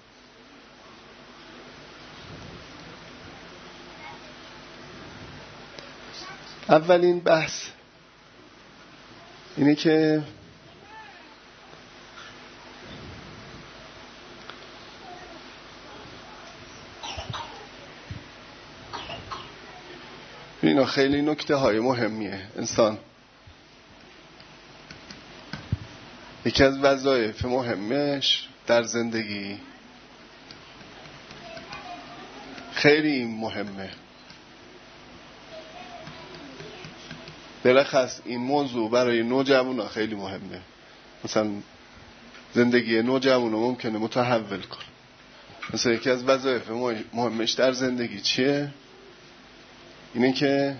Speaker 1: اولین بحث اینه که اینا خیلی نکته های مهمیه. انسان یکی از وظایف مهمش در زندگی خیلی مهمه. بلخص این موضوع برای نوجوانان خیلی مهمه. مثلا زندگی نوجوانان ممکنه متحول کنه. مثلا یکی از وظایف مهمش در زندگی چیه؟ اینه که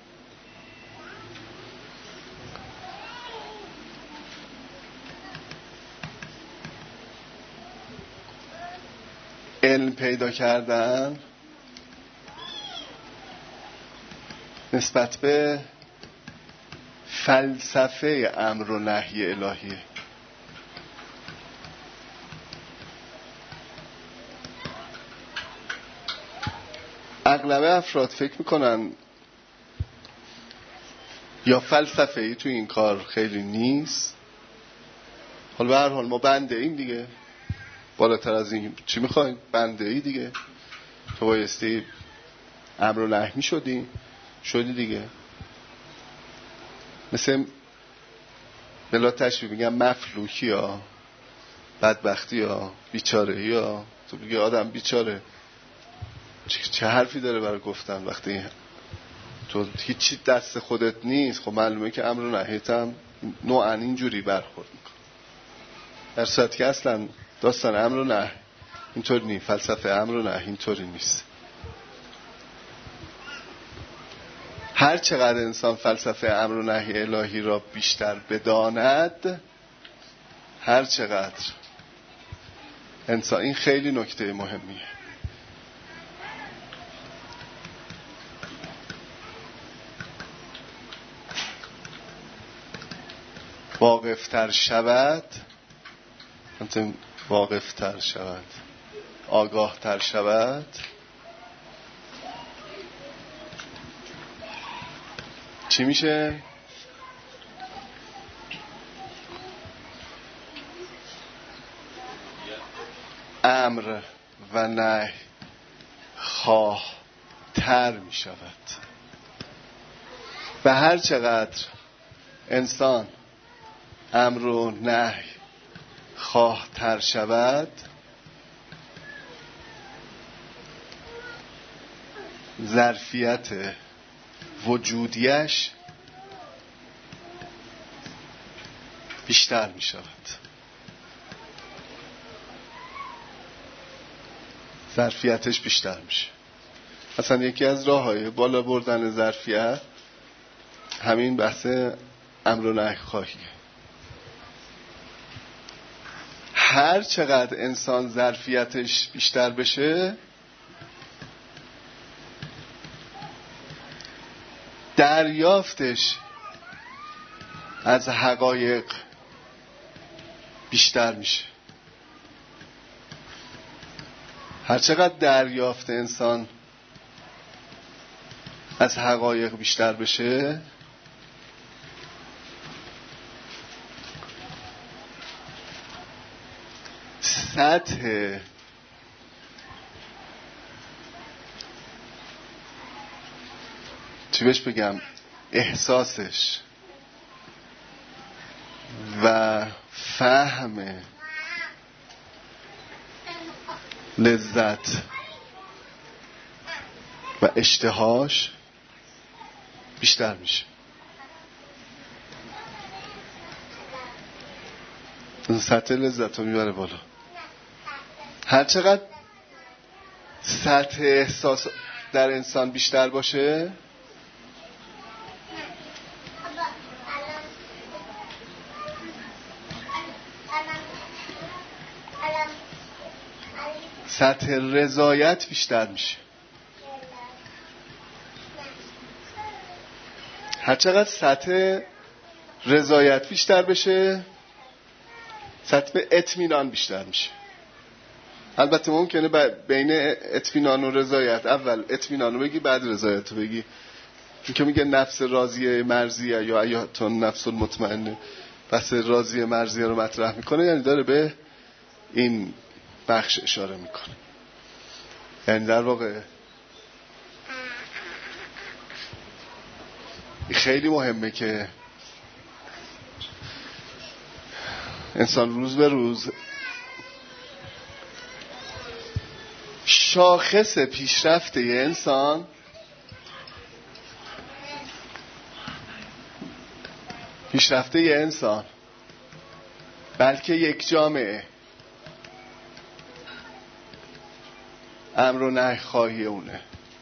Speaker 1: علم پیدا کردن نسبت به فلسفه امر و نهی الهیه. اغلب افراد فکر میکنن یا فلسفه‌ای تو این کار خیلی نیست. حالا به هر حال ما بنده ایم دیگه، بالاتر از این چی میخوایم؟ بنده ای دیگه. تو بایستی امر و نهی شدی دیگه. مثل بلا تشبیه میگم مفلوکی ها، بدبختی ها، بیچارهی ها. تو بگی آدم بیچاره، چه حرفی داره برای گفتن وقتی تو هیچی دست خودت نیست؟ خب معلومه که امر و نهیت هم نوعا اینجوری برخورد میکنه، در صورتی که اصلا داستان امر و نهی اینطور نیست. فلسفه امر و نهی اینطوری نیست. هر چقدر انسان فلسفه امر و نهی الهی را بیشتر بداند، هر چقدر انسان، این خیلی نکته مهمیه، واقفتر شود، آگاهتر شود، چی میشه؟ امر و نهی خواه تر میشود. و هر چقدر انسان امر و نهی خواه تر شود، ظرفیت وجودیش بیشتر می شود. ظرفیتش بیشتر میشه. مثلا یکی از راه‌های بالا بردن ظرفیت همین بحث امر و نهی خواهیه. هر چقدر انسان ظرفیتش بیشتر بشه، دریافتش از حقایق بیشتر میشه. هر چقدر دریافت انسان از حقایق بیشتر بشه، سطح چی بهش بگم، احساسش و فهم لذت و اشتهاش بیشتر میشه. سطح لذت رو میبره بالا. هر چقدر سطح احساس در انسان بیشتر باشه، سطح رضایت بیشتر میشه. هر چقدر سطح رضایت بیشتر بشه، سطح اطمینان بیشتر میشه. البته ممکنه بین اطمینان و رضایت اول اطمینان رو بگی بعد رضایت رو بگی. این که میگه نفس راضیه مرضیه یا ایاتون نفس المطمئنه، بحث راضیه مرضیه رو مطرح میکنه، یعنی داره به این بخش اشاره میکنه. یعنی در واقع خیلی مهمه که انسان روز به روز شاخص پیشرفته انسان بلکه یک جامعه امر و نهی خواهی اونه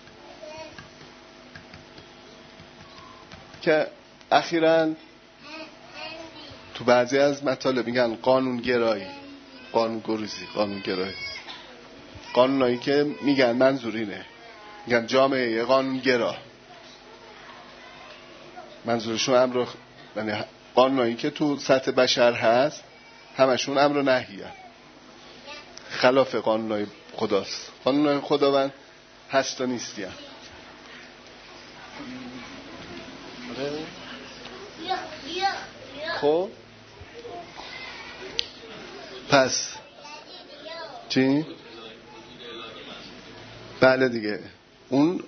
Speaker 1: که اخیراً تو بعضی از مطالب میگن قانونگرایی، قانونایی که میگن منظور اینه، میگن جامعه قانونگرا، منظورشون امر، یعنی قانونایی که تو سطح بشر هست همشون امر و نهی هست، خلاف قانونای خداست. قانونای خداوند هست و نیستی هم. خب پس چی؟ بله دیگه اون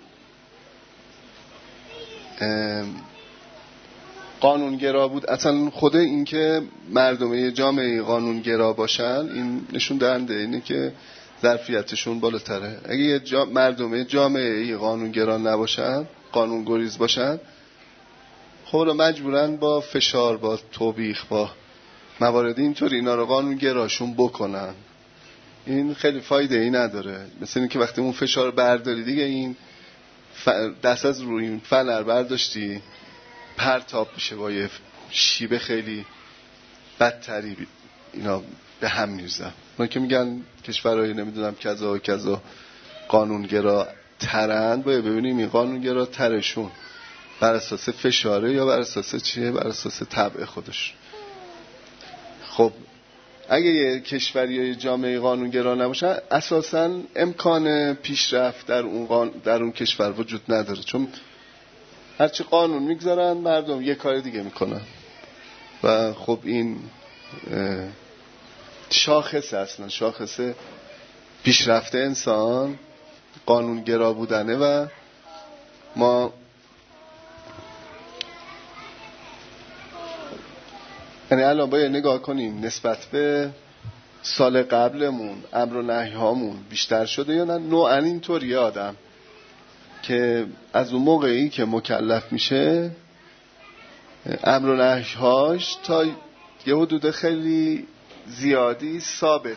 Speaker 1: قانونگرا بود. اصلا خود این که مردم جامعه قانونگرا باشن این نشون دهنده اینه که ظرفیتشون بالاتره. اگه یه مردم جامعه قانونگرا نباشن، قانونگریز باشن، خب مجبورن با فشار، با توبیخ، با موارد اینطور اینا رو قانونگراشون بکنن. این خیلی فایده ای نداره. مثل این که وقتی اون فشار برداری دیگه این دست از روی این فنر برداشتی پرتاب میشه با یه شیب خیلی بدتری اینا به هم میرزن. اونا که میگن کشورهای نمیدونم کذا و کذا قانونگرا ترند، باید ببینیم این قانونگرا ترشون بر اساس فشاره یا بر اساس چیه؟ بر اساس طبع خودش. خب اگه یه کشوری یا جامعه قانونگرا نباشن اساساً امکان پیشرفت در اون کشور وجود نداره، چون هرچی قانون میگذارن مردم یه کار دیگه میکنن و خب این شاخصه، اصلا شاخص پیشرفت انسان قانونگرا بودنه. و ما یعنی الان باید نگاه کنیم نسبت به سال قبلمون امر و نهی هامون بیشتر شده یا نه. نوعا اینطوریه آدم که از اون موقعی که مکلف میشه امر و نهی هاش تا یه حدود خیلی زیادی ثابته،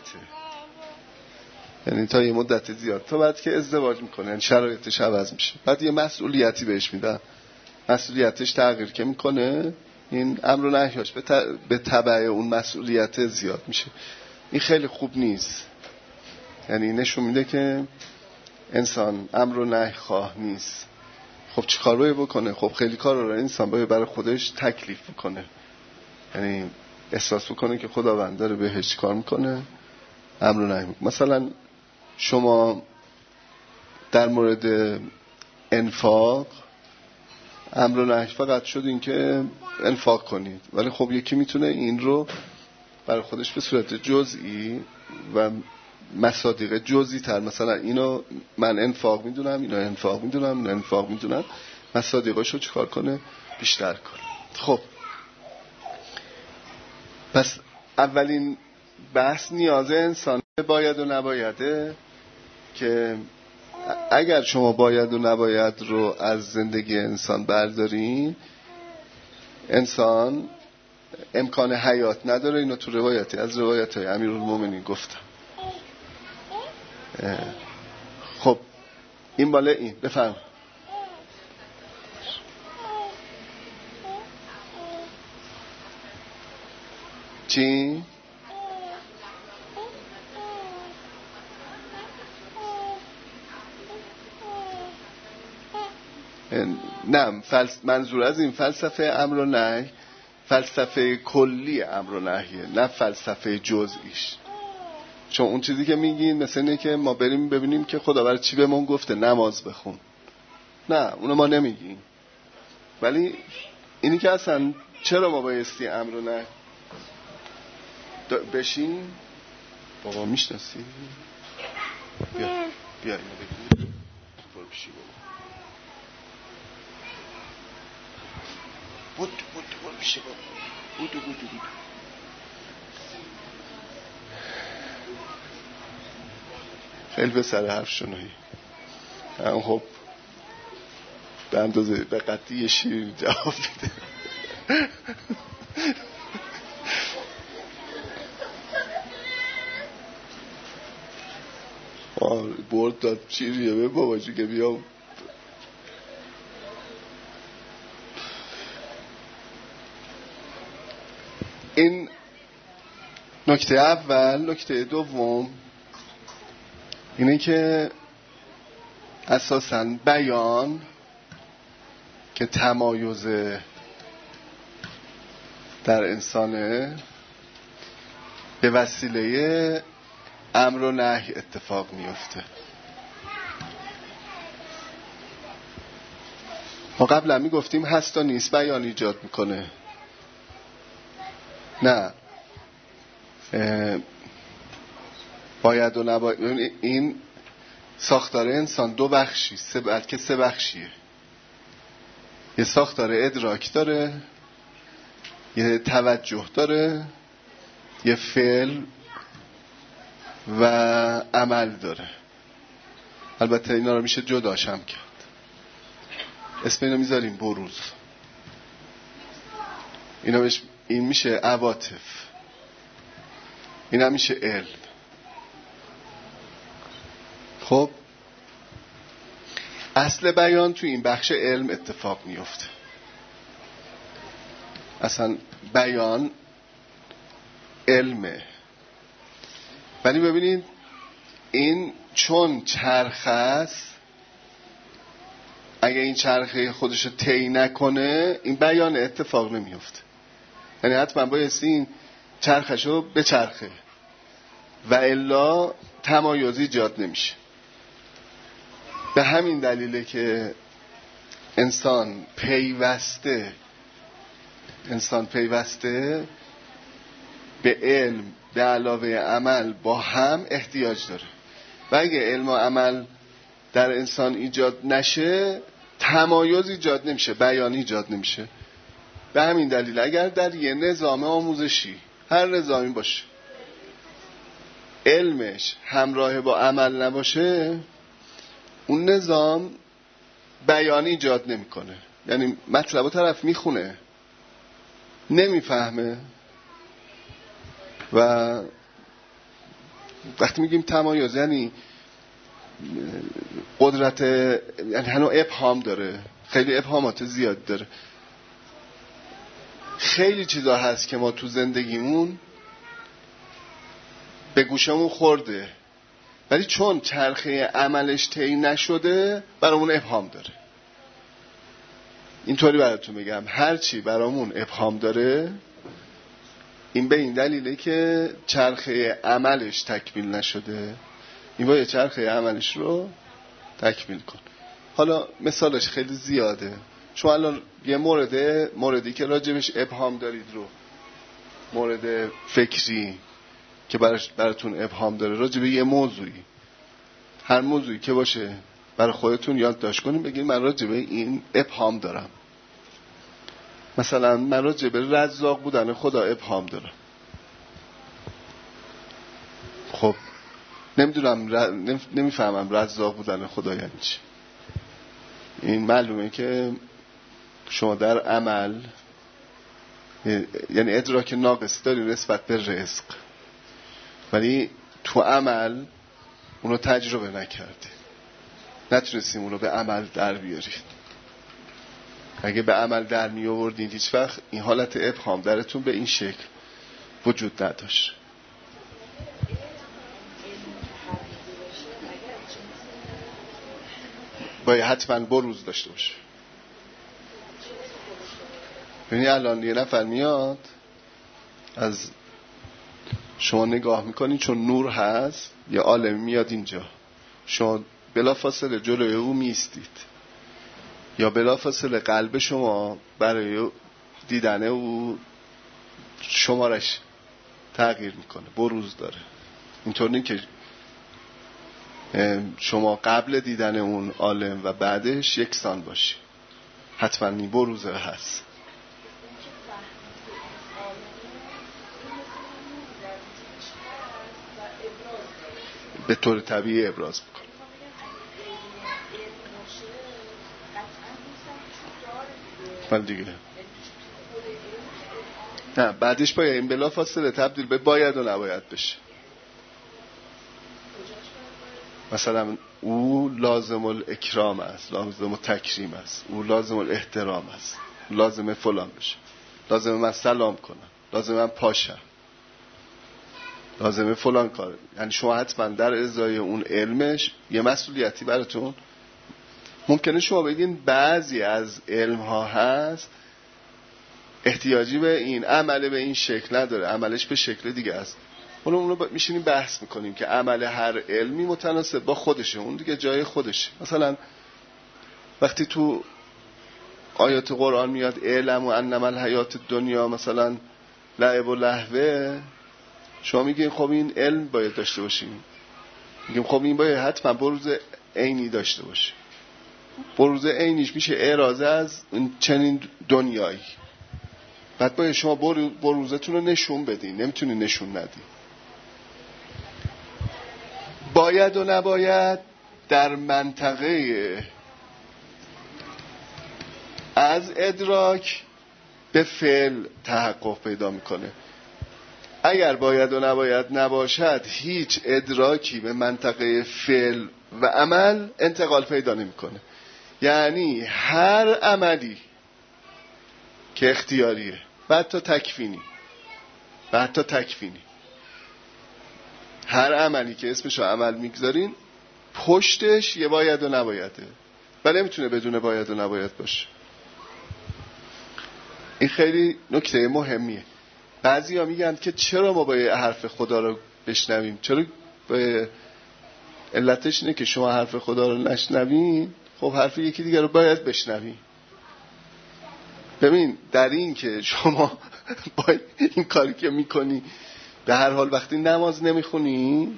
Speaker 1: یعنی تا یه مدت زیاد، تا بعد که ازدواج میکنه یعنی شرایطش عوض میشه، بعد یه مسئولیتی بهش میدن، مسئولیتش تغییر که میکنه این امر و نهیاش به تبع اون مسئولیت زیاد میشه. این خیلی خوب نیست، یعنی نشون میده که انسان امر و نهی خواه نیست. خب چی کار باید بکنه؟ خب خیلی کار رو انسان باید برای خودش تکلیف بکنه، یعنی احساس بکنه که خداوند داره بهش کار میکنه، امر و نهی میکنه. مثلا شما در مورد انفاق امر و نهی فقط شد این که انفاق کنید، ولی خب یکی میتونه این رو برای خودش به صورت جزئی و مصادیق جزئی تر، مثلا اینو من انفاق میدونم، اینو انفاق میدونم، اینو انفاق میدونم، مصادیقاشو چیکار کنه؟ بیشتر کنه. خب پس اولین بحث نیاز انسان باید و نبایده، که اگر شما باید و نباید رو از زندگی انسان بردارین، انسان امکان حیات نداره. اینو تو روایتی از روایت های امیرالمومنین گفتم. خب این بالا این بفهم چی؟ نه منظور از این فلسفه امر و نهی فلسفه کلی امر و نهیه، نه فلسفه جزئیش. چون اون چیزی که میگین مثل اینه که ما بریم ببینیم که خدا برای چی بهمون گفته نماز بخون، نه اونو ما نمیگیم. ولی اینی که اصلا چرا ما بایستی امر و نهی بشین؟ بابا میشناسی؟ بیا اینو بگیم برو بشی بابا، بود برو بشی بابا، بود خیلی به سر حرف شنوی. خب به اندازه به قطعی شیر جواب میده. برد داد شیریه به بابا جو که بیام. این نکته اول. نکته دوم اینه که اساساً بیان که تمایز در انسانه به وسیله امر و نهی اتفاق میفته. ما قبلا میگفتیم هست و نیست بیان ایجاد میکنه. نه باید و نباید. این ساختار انسان دو بخشی، بلکه سه بخشیه. یه ساختار ادراک داره، یه توجه داره، یه فعل و عمل داره. البته اینا رو میشه جداشم کرد. اسم اینا میذاریم بروز. این میشه عواطف، این هم میشه علم. خب اصل بیان تو این بخش علم اتفاق میفته. اصلا بیان علمه. ولی ببینید این چون چرخ است، اگه این چرخه خودشو طی نکنه این بیان اتفاق نمیفته. یعنی حتما بایستی این چرخشو بچرخه و الا تمایز ایجاد نمیشه. به همین دلیله که انسان پیوسته به علم به علاوه عمل با هم احتیاج داره. و اگه علم و عمل در انسان ایجاد نشه تمایز ایجاد نمیشه، بیان ایجاد نمیشه. به همین دلیل اگر در یه نظام آموزشی هر نظامی باشه علمش همراه با عمل نباشه اون نظام بیان ایجاد نمیکنه. یعنی مطلب طرف میخونه نمیفهمه. و وقتی میگیم تمایز یعنی قدرت، یعنی هنوز ابهام داره، خیلی ابهامات زیاد داره. خیلی چیزا هست که ما تو زندگیمون به گوشمون خورده ولی چون چرخه عملش طی نشده برامون ابهام داره. اینطوری براتون بگم هر چی برامون ابهام داره این به این دلیله که چرخه عملش تکمیل نشده. این باید چرخه عملش رو تکمیل کن. حالا مثالش خیلی زیاده. شما الان یه موردی که راجبش ابهام دارید رو، مورد فکری که براتون ابهام داره راجب یه موضوعی، هر موضوعی که باشه برای خودتون یادداشت کنید بگید من راجب این ابهام دارم. مثلا من راجب رزاق بودن خدا ابهام دارم. خب نمیفهمم رزاق بودن خدا یعنی چی. این معلومه که شما در عمل یعنی ادراک ناقص داری نسبت به رزق، ولی تو عمل اونو تجربه نکردی، نتونستیم اونو به عمل در بیارید. اگه به عمل در می آوردین هیچ وقت این حالت ابهام درتون به این شکل وجود نداشت. باید حتما بروز داشته باشه. ببینی الان یه نفر میاد از شما نگاه میکنی چون نور هست، یه عالم میاد اینجا، شما بلافاصله جلوی او میستید یا بلافاصله قلب شما برای دیدن او شمارش تغییر میکنه، بروز داره. اینطور نیست که شما قبل دیدن اون عالم و بعدش یکسان باشی، حتما این بروزه هست. به طور طبیعی ابراز میکنه. من دیگه نه، بعدش باید این بلافاصله تبدیل به باید و نباید بشه. مثلا او لازم الاکرام است، لازم التکریم است، او لازم الاحترام است، لازم فلان بشه، لازم من سلام کنم، لازم من پاشم، لازم فلان کار. یعنی شما حتما در ازای اون علمش یه مسئولیتی براتون. ممکنه شما بگین بعضی از علم ها هست احتیاجی به این عمل به این شکل نداره، عملش به شکل دیگه است. اونو میشینیم بحث میکنیم که عمل هر علمی متناسب با خودشه، اون دیگه جای خودشه. مثلا وقتی تو آیات قرآن میاد اعلم و انما الحیات الدنیا مثلا لعب و لهوه، شما میگین خب این علم باید داشته باشیم، میگیم خب این باید حتما بروز عینی داشته باشه. بروز عینیش میشه اعراض از چنین دنیایی. بعد باید شما بروزتون رو نشون بدین، نمیتونی نشون ندی. باید و نباید در منطقه از ادراک به فعل تحقق پیدا میکنه. اگر باید و نباید نباشد هیچ ادراکی به منطقه فعل و عمل انتقال پیدا نمیکنه. یعنی هر عملی که اختیاریه و حتی تکوینی هر عملی که اسمشو عمل میگذارین پشتش یه باید و نبایده و نمیتونه بدون باید و نباید باشه. این خیلی نکته مهمیه. بعضیا میگن که چرا ما باید حرف خدا رو بشنویم؟ چرا علتش اینه که شما حرف خدا رو نشنوین، خب حرف یکی دیگر رو باید بشنوین. ببین در این که شما باید این کاری که میکنی به هر حال وقتی نماز نمیخونی،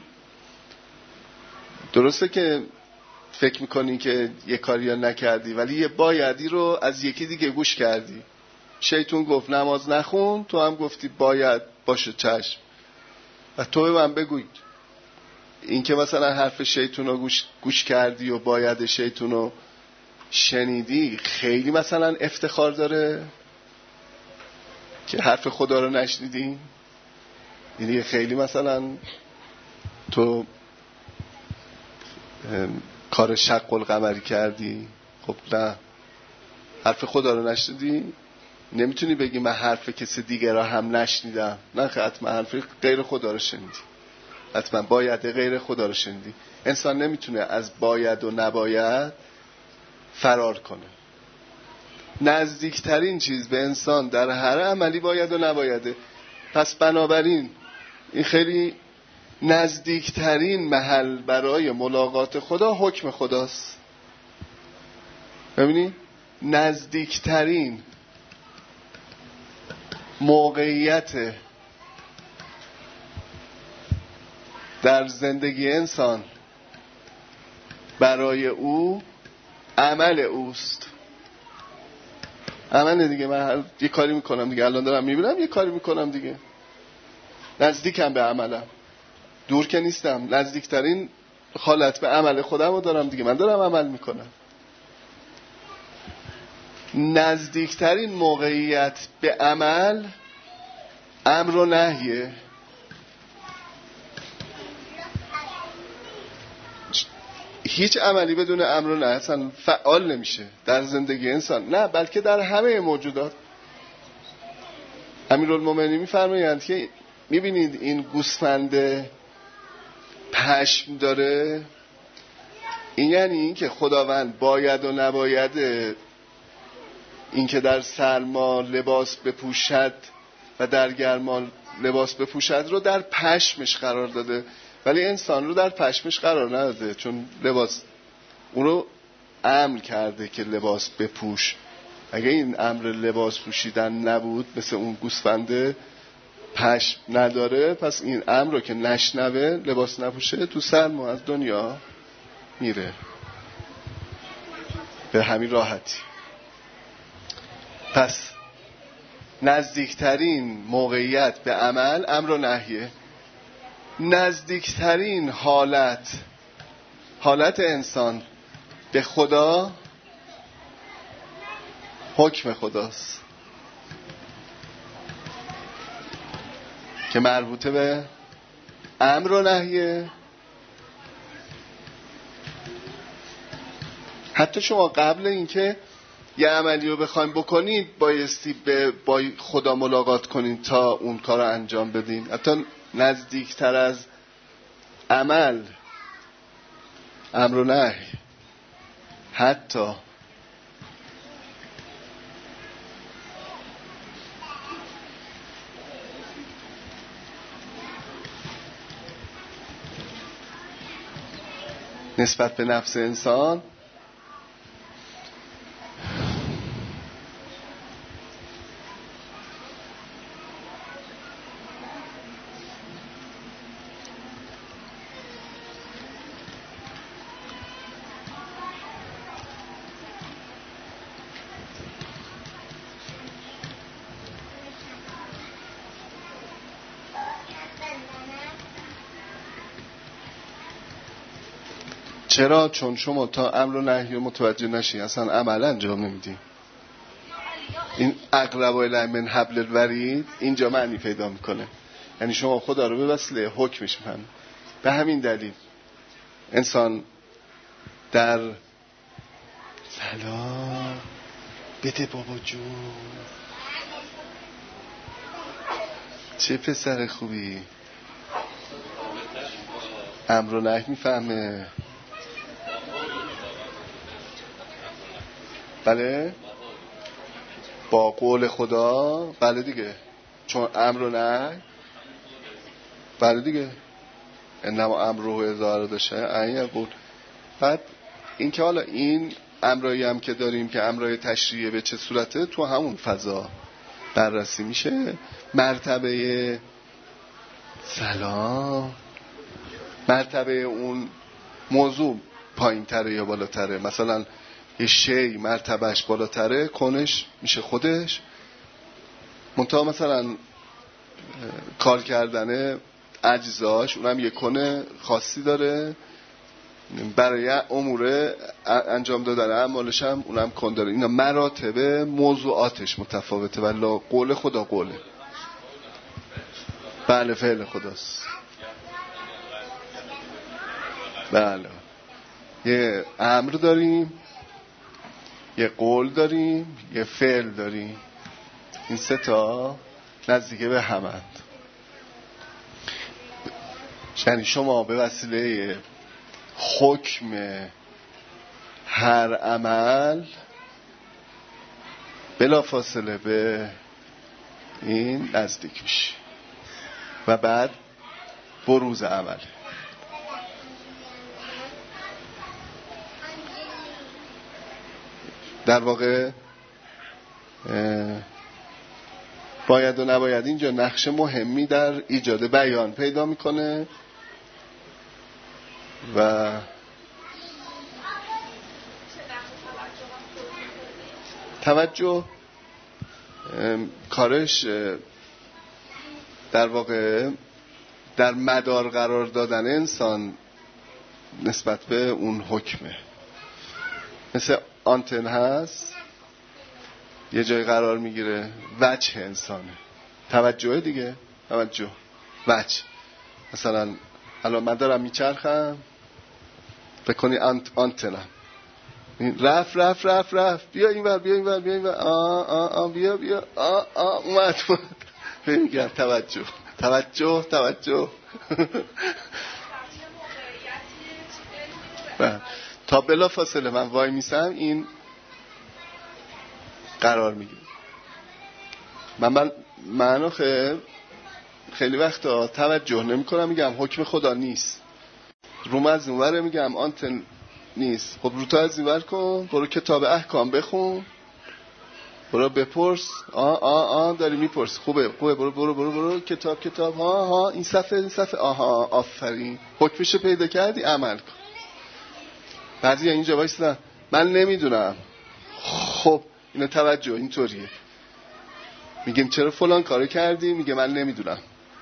Speaker 1: درسته که فکر میکنی که یه کاری رو نکردی ولی یه بایدی رو از یکی دیگه گوش کردی. شیطون گفت نماز نخون، تو هم گفتی باید باشه چشم. و تو به من بگوی این که مثلا حرف شیطون رو گوش کردی و باید شیطون رو شنیدی خیلی مثلا افتخار داره که حرف خدا رو نشنیدی؟ یعنی خیلی مثلا تو کار شق القمری کردی؟ خب نه، حرف خدا رو نشنیدی، نمیتونی بگی من حرف کسی دیگه را هم نشنیدم. نه، حتما حرف غیر خدا رو شنیدی، حتما باید غیر خدا رو شنیدی. انسان نمیتونه از باید و نباید فرار کنه. نزدیکترین چیز به انسان در هر عملی باید و نبایده. پس بنابراین این خیلی نزدیکترین محل برای ملاقات خدا حکم خداست. ببینی نزدیکترین موقعیت در زندگی انسان برای او عمل اوست. عمل دیگه، من یه کاری میکنم دیگه، الان دارم میبینم یه کاری میکنم دیگه، نزدیکم به عملم، دور که نیستم، نزدیکترین حالت به عمل خودم رو دارم دیگه، من دارم عمل میکنم. نزدیکترین موقعیت به عمل امر و نهیه. هیچ عملی بدون امر و نهی اصلا فعال نمیشه در زندگی انسان، نه بلکه در همه موجودات. امیرالمومنین میفرمایند که میبینید این گوسفند پشم داره، این یعنی این که خداوند باید و نباید این که در سرما لباس بپوشد و در گرما لباس بپوشد رو در پشمش قرار داده، ولی انسان رو در پشمش قرار نداده، چون لباس اون رو امر کرده که لباس بپوش. اگه این امر لباس پوشیدن نبود، مثل اون گوسفنده پشم نداره، پس این امر رو که نشنوه لباس نپوشه تو سرما از دنیا میره به همین راحتی. پس نزدیکترین موقعیت به عمل امر و نهیه. نزدیکترین حالت انسان به خدا حکم خداست که مربوطه به امر و نهیه. حتی شما قبل اینکه یه عملی رو بخوایم بکنید بایستی با خدا ملاقات کنید تا اون کار رو انجام بدین. حتی نزدیکتر از عمل امر و نهی، حتی نسبت به نفس انسان چرا؟ چون شما تا امر و نهی متوجه نشی اصلا عمل انجام نمیدی. این اقرب الی من حبل الورید اینجا معنی پیدا میکنه، یعنی شما خدا رو به وسیله حکمش میفهمید. به همین دلیل انسان در سلام بده بابا جون، چه پسر خوبی، امر و نهی میفهمه. بله با قول خدا، بله دیگه، چون امر و نهی، بله دیگه، انما امره اذا اراد شیئا ان یقول. بعد این که حالا این امرایی هم که داریم که امرای تشریعی به چه صورته، تو همون فضا بررسی میشه. مرتبه سلام، مرتبه اون موضوع پایین تره یا بالاتره. مثلا یه شی مرتبهش بالاتره، کنش میشه خودش، منتها مثلا کار کردن اجزاش اونم یه کنه خاصی داره، برای امور انجام دادن اعمالش هم اونم کن داره. اینا مراتب موضوعاتش متفاوته، ولی قول خدا قوله. بله فعل خداست. بله یه امر داریم، یه قول داریم، یه فعل داریم. این سه تا نزدیک به همند. یعنی شما به وسیله حکم هر عمل بلا فاصله به این نزدیک میشی و بعد بروز عمل. در واقع باید و نباید اینجا نقش مهمی در ایجاد بیان پیدا میکنه و توجه کارش در واقع در مدار قرار دادن انسان نسبت به اون حکمه. مثل آنتن هست، یه جای قرار میگیره، وجه انسانه، توجه دیگه، توجه وجه. مثلا الان من دارم میچرخم، بکنی آنتنم رفت رفت رفت رفت، بیا این ور بیا این ور بیا این ور، بیا بیا اومد. میگم توجه توجه توجه. تا بلا فاصله من وای میسم این قرار میگیره. من خیلی وقتا توجه نمی کنم، میگم حکم خدا نیست، روم از اونوره میگم آنتن نیست. خب رو تو از اینور کن، برو کتاب احکام بخون، برو بپرس، داری میپرس، خوبه برو کتاب این صفحه آفرین، حکمشو پیدا کردی، عمل کن. بعضی اینجا وایسن من نمیدونم. خب اینو توجه اینطوریه، میگیم چرا فلان کارو کردی، میگه من نمیدونم.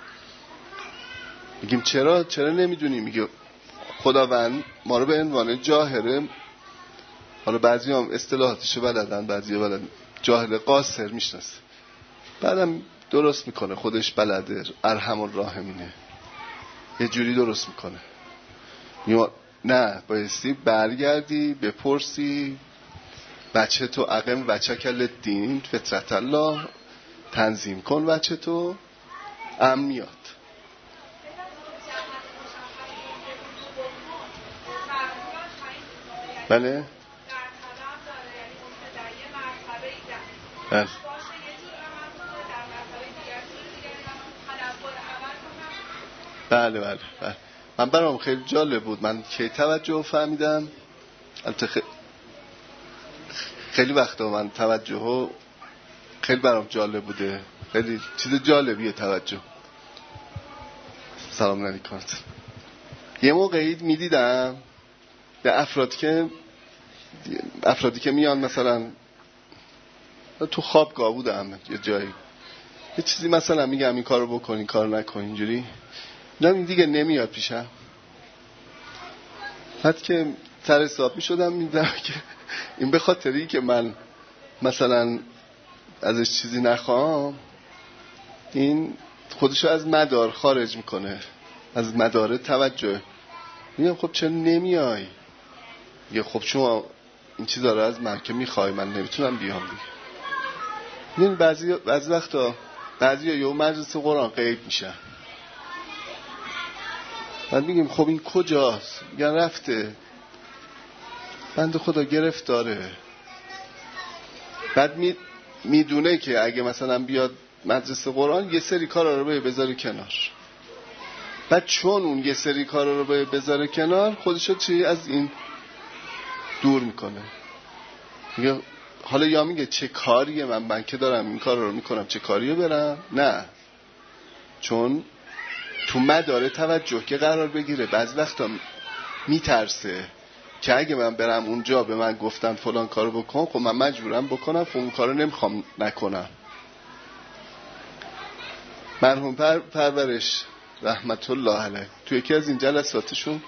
Speaker 1: میگیم چرا نمیدونی، میگه خداوند ما رو به عنوان جاهل، حالا بعضی هم اصطلاحاتشو بلدن، بعضی ها بلدن، جاهل قاصر میشناسه، بعدم درست میکنه، خودش بلده، ارحم الراحمینه، یه جوری درست میکنه. نه بایستی برگردی بپرسی، بچه تو اقم وجهک للدین فطرت الله، تنظیم کن بچه تو، میاد. بله بله. من برام خیلی جالب بود، من کی توجه فهمیدم. خیلی وقتا من توجه خیلی برام جالب بوده، خیلی چیز جالبیه توجه. سلام علیکم. یه موقعی میدیدم به افرادی که میان، مثلا تو خوابگاه بودم یه جایی، یه چیزی مثلا میگم این کارو بکن این کارو نکن، اینجوری این دیگه نمیاد پیشم. بعد که سر حساب می شدم میدم که این به خاطری که من مثلا ازش چیزی نخوام، این خودشو از مدار خارج میکنه، از مدار توجه. میگم خب چرا نمیای؟ میگه خب شما این چیزا رو از من که میخوای، من نمیتونم بیام دیگه. این بعضی وقتا بعضیا یه مجلس قرآن غیب میشن، بعد میگیم خب این کجاست؟ میگن رفته، بنده خدا گرفتاره. بعد میدونه که اگه مثلا بیاد مجلس قرآن یه سری کارا رو بذاره کنار، بعد چون اون یه سری کارا رو بذاره کنار خودشو چی از این دور میکنه. میگه حالا یا میگه چه کاریه من که دارم این کار رو میکنم، چه کاریه برم؟ نه، چون تو مدار توجه که قرار بگیره. بعض وقتا میترسه که اگه من برم اونجا به من گفتن فلان کارو بکن، خب من مجبورم بکنم، خب اون کارو نمیخوام نکنم. مرحوم پرورش رحمت الله علیه تو یکی از این جلساتشون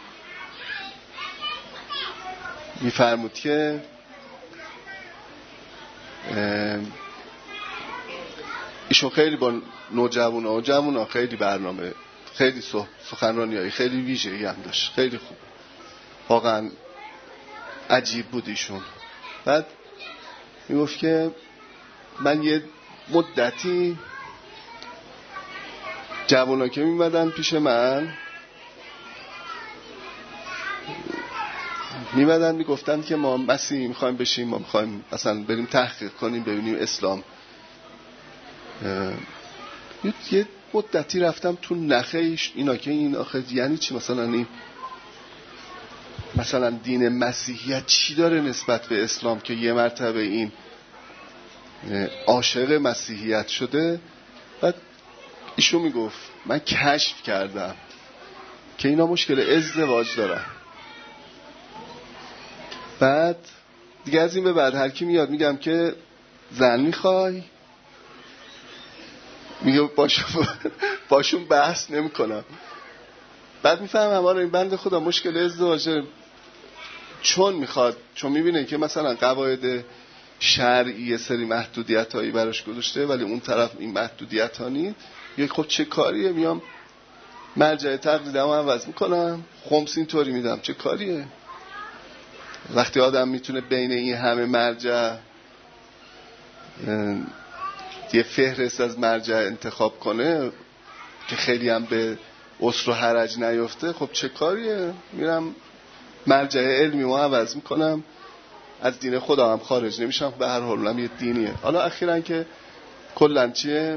Speaker 1: میفرمود که ایشون خیلی با نوجوانا و جوانا خیلی برنامه، خیلی سخنرانی‌های خیلی ویژه‌ای هم داشت، خیلی خوب، واقعا عجیب بود ایشون. بعد میگفت که من یه مدتی جوانا که میمدن پیش من میمدن میگفتن که ما مسیحی میخوایم بشیم، ما میخوایم اصلا بریم تحقیق کنیم ببینیم اسلام. یه مدتی رفتم تو نخه اینا که این آخه یعنی چی، مثلا این مثلا دین مسیحیت چی داره نسبت به اسلام که یه مرتبه این عاشق مسیحیت شده. بعد ایشون میگفت من کشف کردم که اینا مشکل ازدواج دارن. بعد دیگه از این به بعد هر کی میاد میگم که زن میخوای، میگه باشون بحث نمی کنم. بعد میفهمم آره این بنده خدا مشکل ازدواج، چون میخواد، چون میبینه که مثلا قواعد شرعی یه سری محدودیت هایی براش گذاشته ولی اون طرف این محدودیت ها نیست. یه خب چه کاریه، میام مرجع تقلیدم عوض میکنم، خمس اینطوری میدم، چه کاریه؟ وقتی آدم میتونه بین این همه مرجع یه فهرست از مرجع انتخاب کنه که خیلی هم به عسر و حرج نیفته، خب چه کاریه؟ میرم مرجع علمی رو عوض میکنم، از دین خدا هم خارج نمیشم، به هر حال هم یه دینیه. حالا اخیراً که کلاً چیه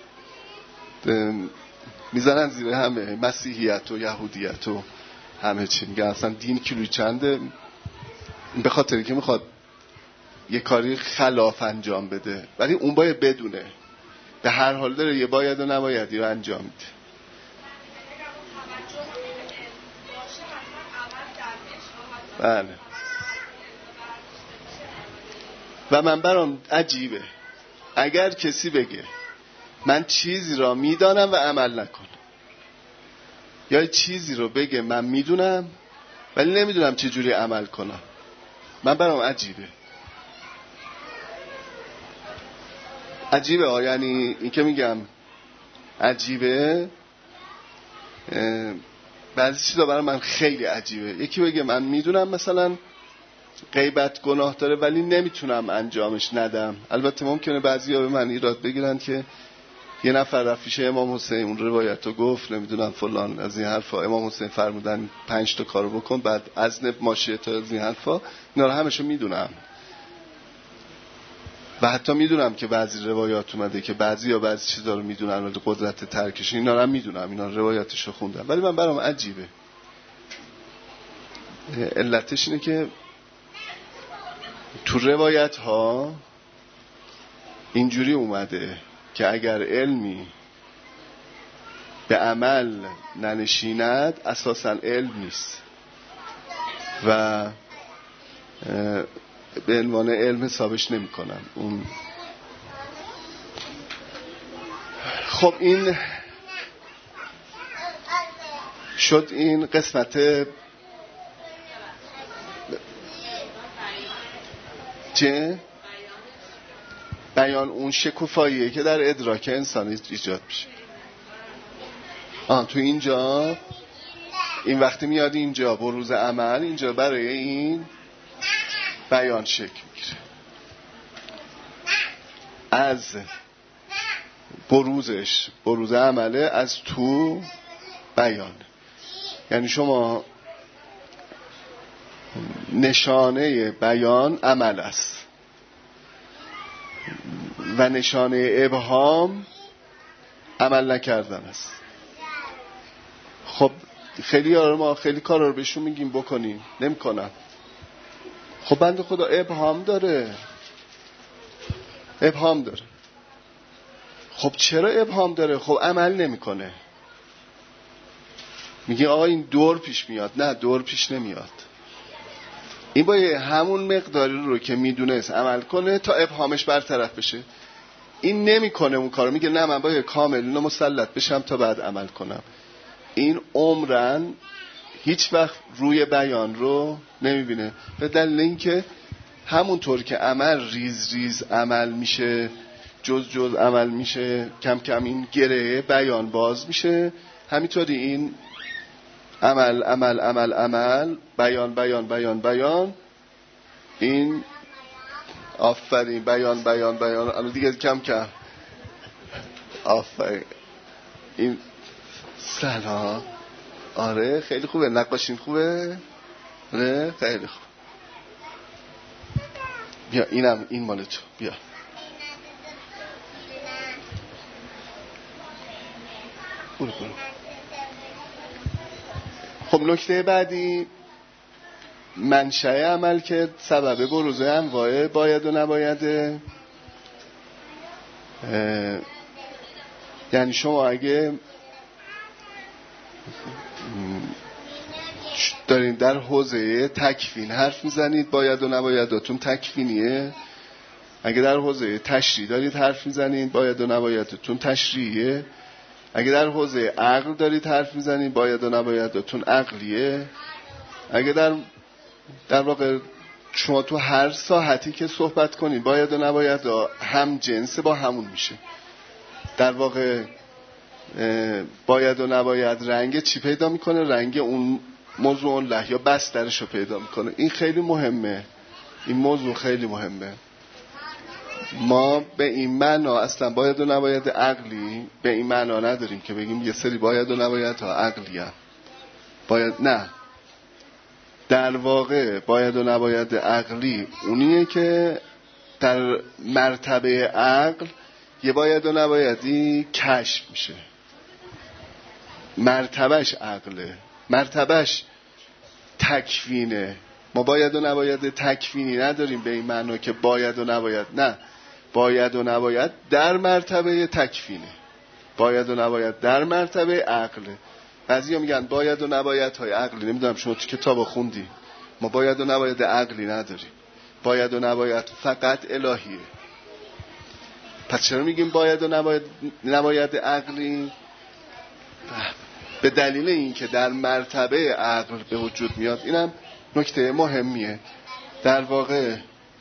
Speaker 1: میزنن زیر همه مسیحیت و یهودیت و همه چی، میگن اصلا دین کیلوی چنده، به خاطری که میخواد یه کاری خلاف انجام بده، ولی اون باید بدونه به هر حال داره یه باید و نبایدی رو انجام میده. بله. و من برام عجیبه اگر کسی بگه من چیزی را میدانم و عمل نکنم، یا چیزی رو بگه من میدونم ولی نمیدونم چجوری عمل کنم. من برام عجیبه یعنی این که میگم عجیبه، بعضی چیزا برای من خیلی عجیبه. یکی بگه من میدونم مثلا غیبت گناه داره ولی نمیتونم انجامش ندم. البته ممکنه بعضیا به من ایراد بگیرن که یه نفر رفیشه امام حسین اون روایت رو گفت نمیدونم فلان از این حرفا، امام حسین فرمودن 5 تا کارو بکن بعد اذنب ماشیه تا از این حرفا. اینا رو همشو میدونم و حتی میدونم که بعضی روایات اومده که بعضی چیزا رو میدونن ولی قدرت ترکش اینا رو هم میدونم، اینا روایاتشو خوندم، ولی من برام عجیبه. علتش اینه که تو روایت ها اینجوری اومده که اگر علمی به عمل ننشیند اساساً علم نیست و به عنوان علم حسابش نمی کنم. خب این شد این قسمت چه؟ بیان اون شکوفاییه که در ادراک انسانی ایجاد میشه. تو اینجا این وقتی میاد اینجا بروز عمل، اینجا برای این بیان شکل میگیره. از بروز عمله، از تو بیان. یعنی شما نشانه بیان عمل است و نشانه ابهام عمل نکردن است. خب خیلی ما خیلی کارا رو بهشون میگیم بکنیم، نمیکنن. خب بنده خدا ابهام داره. خب چرا ابهام داره؟ خب عمل نمیکنه. میگه آقا این دور پیش میاد. نه، دور پیش نمیاد. این باید همون مقداری رو که میدونست عمل کنه تا ابهامش برطرف بشه. این نمیکنه اون کارو. میگه نه، من باید کامل اینو مسلط بشم تا بعد عمل کنم. این عمرن هیچ وقت روی بیان رو نمیبینه، به دلیل اینکه همونطور که عمل ریز عمل میشه، جز عمل میشه، کم کم این گره بیان باز میشه، همینطوری این عمل بیان این آفرین بیان الان دیگه کم کم آفرین این سلام. آره خیلی خوبه. نقاشین خوبه. آره خیلی خوب. بیا این مال تو. بیا. برو. خب نکته بعدی منشأ عمل که سبب بروز انواع باید و نبایده. یعنی شما اگه دارین در حوزه تکوین حرف میزنید، باید و نبایدتون تکوینیه. اگه در حوزه تشریع دارید حرف میزنید، باید و نبایدتون تشریعیه. اگه در حوزه عقل دارید حرف میزنید، باید و نبایدتون عقلیه. اگه در واقع شما تو هر ساحتی که صحبت کنید، باید و نباید هم جنس با همون میشه. در واقع باید و نباید رنگ چی پیدا میکنه؟ رنگ اون موضوع له یا بسترش رو پیدا میکنه. این خیلی مهمه. این موضوع خیلی مهمه. ما به این معنا اصلا باید و نباید عقلی به این معنا نداریم که بگیم یه سری باید و نباید ها عقلی هم. نه، در واقع باید و نباید عقلی اونیه که در مرتبه عقل یه باید و نبایدی کشف میشه. مرتبهش عقله، مرتبهش تکوینه. ما باید و نباید تکوینی نداریم به این معنا که باید و نباید. نه، باید و نباید در مرتبه تکوینه. باید و نباید در مرتبه عقله. بعضیا میگن باید و نباید های عقلی. نمیدونم شما تو کتاب خوندی. ما باید و نباید عقلی نداریم. باید و نباید فقط الهیه. پس چرا میگیم باید و نباید عقلی؟ به دلیل اینکه در مرتبه عقل به وجود میاد. اینم نکته مهمیه. در واقع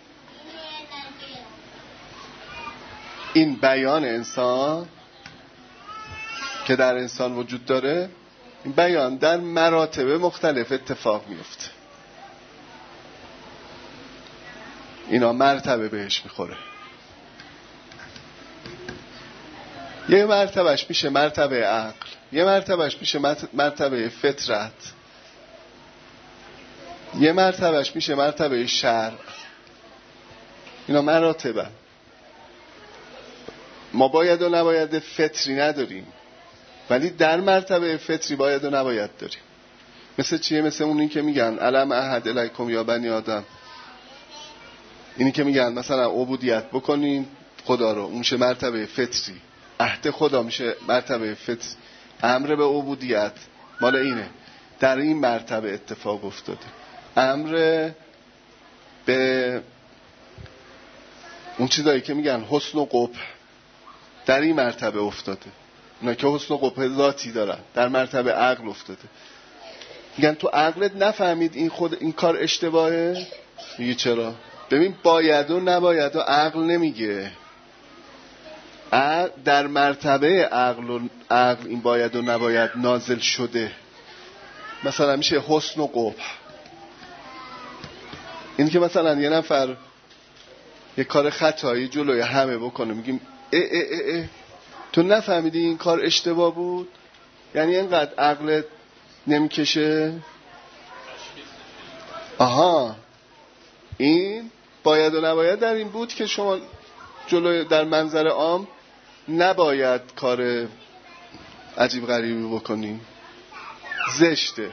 Speaker 1: این بیان انسان که در انسان وجود داره، این بیان در مراتب مختلف اتفاق میفته. اینا مرتبه بهش میخوره. یه مرتبهش میشه مرتبه عقل، یه مرتبهش میشه مرتبه فطرت، یه مرتبهش میشه مرتبه شرع. اینا مراتبه. ما باید و نباید فطری نداریم، ولی در مرتبه فطری باید و نباید داریم. مثل چیه؟ مثل اونی که میگن علم احد الیکم یا بنی آدم. اینی که میگن مثلا عبودیت بکنین خدا رو، اون میشه مرتبه فطری. عهد خدا میشه مرتبه فطری. امر به عبودیت مال اینه. در این مرتبه اتفاق افتاده. امر به اون چیزایی که میگن حسن و قبح در این مرتبه افتاده. اونا که حسن و قبح ذاتی دارن در مرتبه عقل افتاده. میگن تو عقلت نفهمید این کار اشتباهه؟ میگه چرا؟ ببین باید و نباید و عقل نمیگه. در مرتبه عقل این باید و نباید نازل شده. مثلا میشه حسن و قبح. این که مثلا یه نفر یه کار خطایی جلوی همه بکنه، میگیم تو نفهمیدی این کار اشتباه بود؟ یعنی اینقدر عقلت نمیکشه. آها، این باید و نباید در این بود که شما جلوی در منظر عام نباید کار عجیب غریبی بکنی، زشته.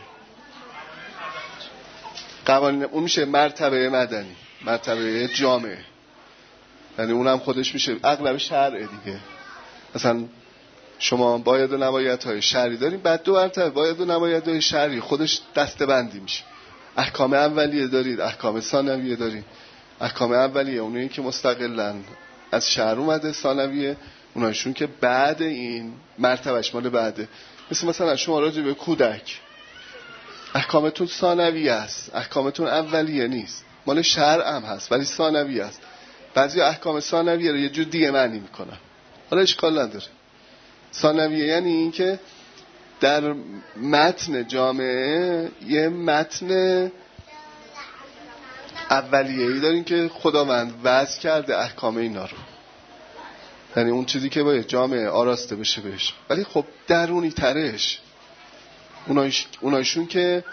Speaker 1: قوانین اون میشه مرتبه مدنی، مرتبه جامعه، یعنی اونم خودش میشه اغلب شرع دیگه. مثلا شما باید و نباید های شرعی داریم، بعد دو مرتبه باید و نباید های شرعی خودش دسته بندی میشه. احکام اولیه دارید، احکام ثانویه دارید. احکام اولیه اونایی که مستقلن از شرع اومده، ثانویه اونایشون که بعد این مرتبهش مال بعده. مثلا شما راجع به کودک احکامتون ثانویه است، احکامتون اولیه نیست، مال شرع هم هست ولی ثانویه است. بعضی احکام ثانویه رو یه جور دیگه معنی میکنن، حالا اشکال نداره. ثانویه یعنی این که در متن جامعه یه متن اولیه‌ای دارین که خداوند وضع کرده احکام اینا رو، یعنی اون چیزی که باید جامعه آراسته بشه بهش. ولی خب درونی ترش اونایشون که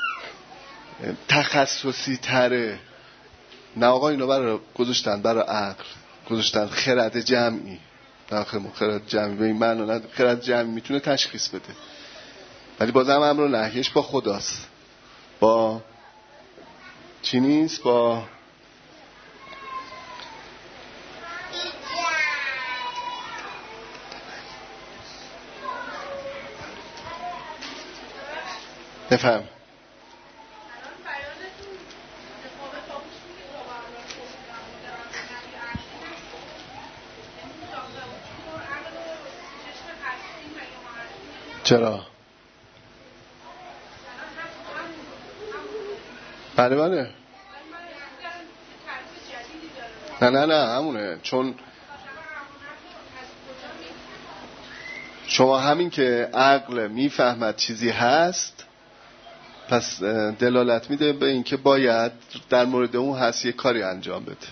Speaker 1: تخصصی تره. نه آقا اینو برای گذاشتن برای عقل، گذاشتن خرد جمعی. نه خرد جمعی به این معنی نه، خرد جمعی میتونه تشخیص بده ولی بازم امر و نهیش با خداست، با چی نیست، با بفهم. چرا؟ بله بله، نه همونه. چون شما همین که عقل میفهمد چیزی هست پس دلالت میده به این که باید در مورد اون هست یه کاری انجام بده،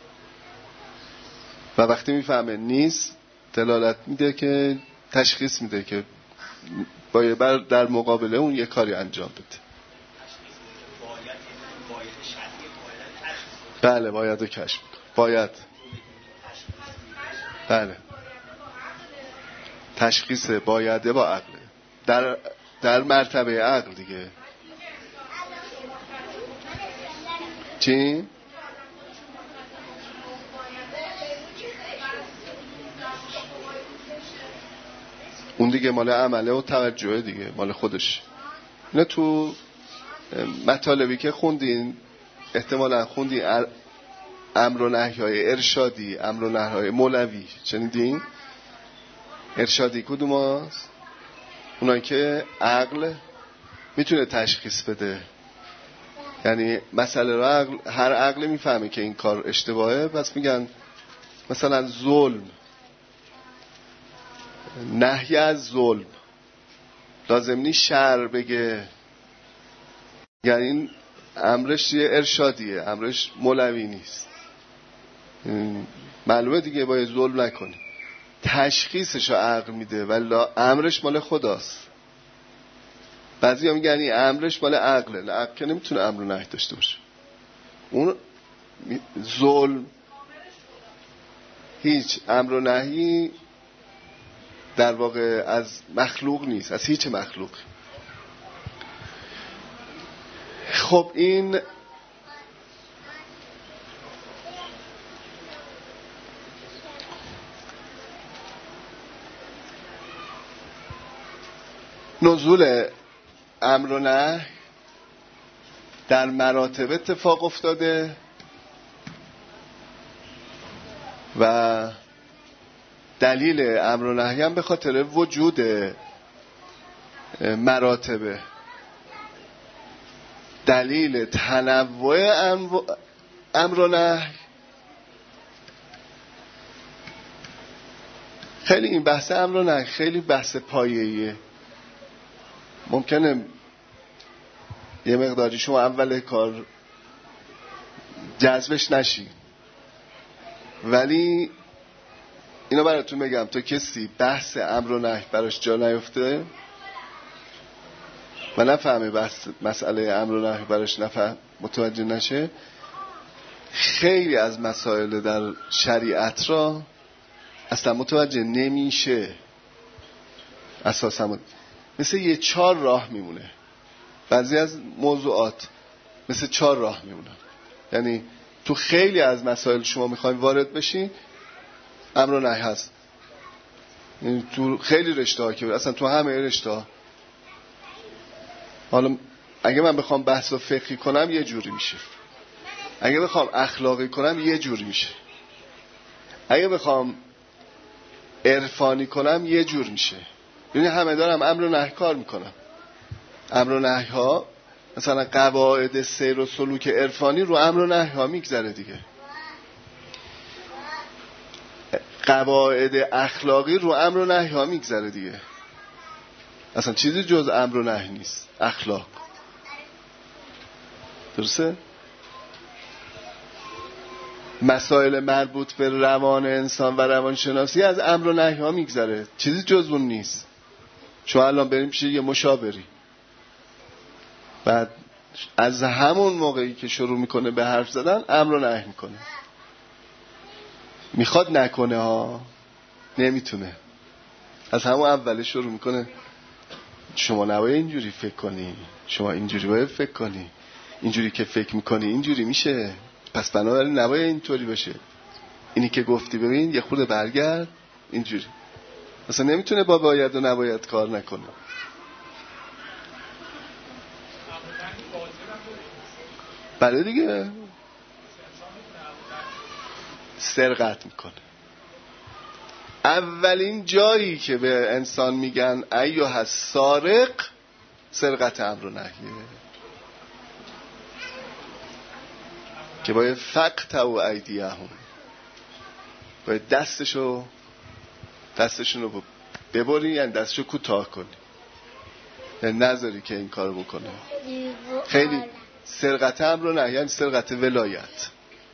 Speaker 1: و وقتی میفهمه نیست دلالت میده که تشخیص میده که باید در مقابل اون یه کاری انجام بده. بله باید رو کشف میکنه. باید بله تشخیص بایده با عقله، در مرتبه عقل دیگه. چی؟ اون دیگه مال عمله و توجهه دیگه، مال خودش. نه تو مطالبی که خوندین احتمالا خوندین امر و نهی‌های ارشادی، امر و نهی‌های مولوی، شنیدین؟ ارشادی کدوم هست؟ اونایی که عقل میتونه تشخیص بده، یعنی مسئله رو هر عقل میفهمه که این کار اشتباهه، پس میگن مثلا ظلم، نهی از ظلم لازم نیست شرع بگه، یعنی این امرش یه ارشادیه، امرش مولوی نیست. معلومه دیگه باید ظلم نکنی، تشخیصش رو عقل میده ولی امرش مال خداست. بعضی ها میگن این امرش مال عقله، عقل که نمیتونه امر و نهی داشته باشه. اون ظلم هیچ امر و نهی در واقع از مخلوق نیست، از هیچ مخلوق. خب این نزول امر و نهی در مراتب اتفاق افتاده و دلیل امر و نهی هم به خاطر وجود مراتبه. دلیل تنوع امر و نهی خیلی، این بحث امر و نهی خیلی بحث پایه‌ایه. ممکنه یه مقداری شما اول کار جذبش نشی، ولی اینو براتون بگم تا کسی بحث امر و نهی براش جا نیفته و نفهمه بحث مسئله امر و نهی براش متوجه نشه، خیلی از مسائل در شریعت را اصلا متوجه نمیشه. اساسا مثل یه 4 راه میمونه، بعضی از موضوعات مثل 4 راه میمونن. یعنی تو خیلی از مسائل شما میخواین وارد بشین امر و نهی هست، یعنی تو خیلی رشته ها که اصلا تو همه رشته ها. حالا اگه من بخوام بحث و فقهی کنم یه جوری میشه، اگه بخوام اخلاقی کنم یه جوری میشه، اگه بخوام عرفانی کنم یه جور میشه. یعنی همه دارم امر و نهی کار میکنم. امر و نهی ها مثلا قواعد سیر و سلوک عرفانی رو امر و نهی ها میگذره دیگه، قواعد اخلاقی رو امر و نهی ها میگذره دیگه. اصلا چیزی جز امر و نهی نیست اخلاق. درسته؟ مسائل مربوط به روان انسان و روانشناسی از امر و نهی ها میگذره، چیزی جز اون نیست. شما الان بریم پیش یه مشاوری، بعد از همون موقعی که شروع میکنه به حرف زدن امر و نهی میکنه. میخواد نکنه ها، نمیتونه. از همون اول شروع میکنه شما نباید اینجوری فکر کنی، شما اینجوری باید فکر کنی، اینجوری که فکر میکنی اینجوری میشه، پس بنابراین نباید اینطوری باشه. اینی که گفتی ببین یه خورده برگرد اینجوری. اصلا نمیتونه با باید و نباید کار نکنه. بله دیگه، سرقت میکنه. اولین جایی که به انسان میگن ایها السارق سرقت امر و نهیه، که باید فقطعوا ایدیهم، باید دستشون رو ببری، یعنی دستشو کوتاه کنی، یعنی نذاری که این کارو بکنه. خیلی سرقت امر و نهی یعنی سرقت ولایت.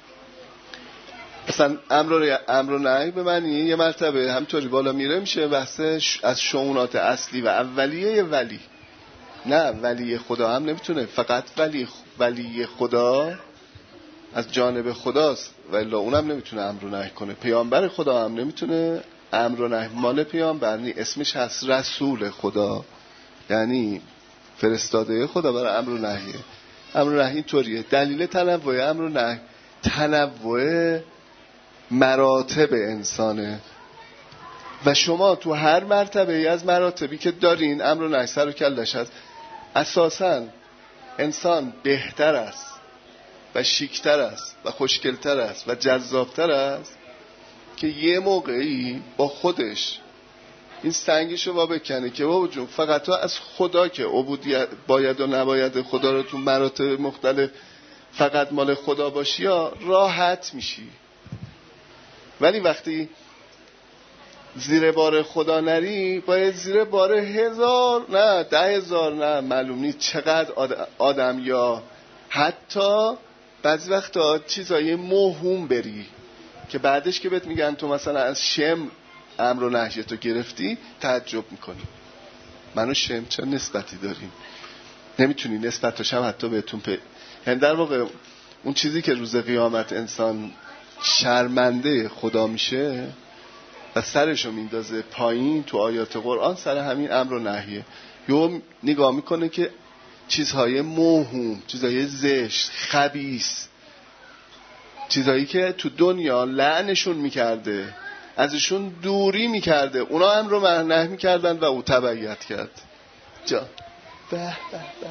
Speaker 1: مثلا امر و نهی به معنی یه مرتبه همطوری بالا میره میشه بحث از شؤونات اصلی و اولیه ولی. نه ولی خدا هم نمیتونه، فقط ولی خدا از جانب خداست و الا اونم نمیتونه امر و نهی کنه. پیامبر خدا هم نمیتونه امر و نهی، مال پیامبر نی، اسمش هست رسول خدا، یعنی فرستاده خدا برای امر و نهیه. امر و نهی طوریه. دلیل تنوع امر و نهی تنوع مراتب انسانه و شما تو هر مرتبه از مراتبی که دارین امر و نهی سر و کلش هست. اساساً انسان بهتر است و شیکتر است و خوشگلتر است و جذابتر است که یه موقعی با خودش این سنگشو با بکنه که بابا جون فقط تو از خدا که عبودیت باید و نباید خدا رو تو مراتب مختلف فقط مال خدا باشی یا راحت میشی. ولی وقتی زیر بار خدا نری باید زیر بار 1000 نه 10,000 نه معلوم نیست چقدر آدم یا حتی بعضی وقتا چیزای موهوم بری که بعدش که بهت میگن تو مثلا از شم امر و نهی تو گرفتی تعجب میکنی. من و شم چه نسبتی داریم؟ نمیتونی نسبتش هم حتی بهتون یعنی در واقع اون چیزی که روز قیامت انسان شرمنده خدا میشه و سرشو میندازه پایین تو آیات قرآن سر همین امر و نهیه. یا نگاه میکنه که چیزهای موهوم، چیزهای زشت، خبیث، چیزهایی که تو دنیا لعنشون میکرده، ازشون دوری میکرده، اونا امر و نهی میکردن و او تبعیت کرد. جان به به به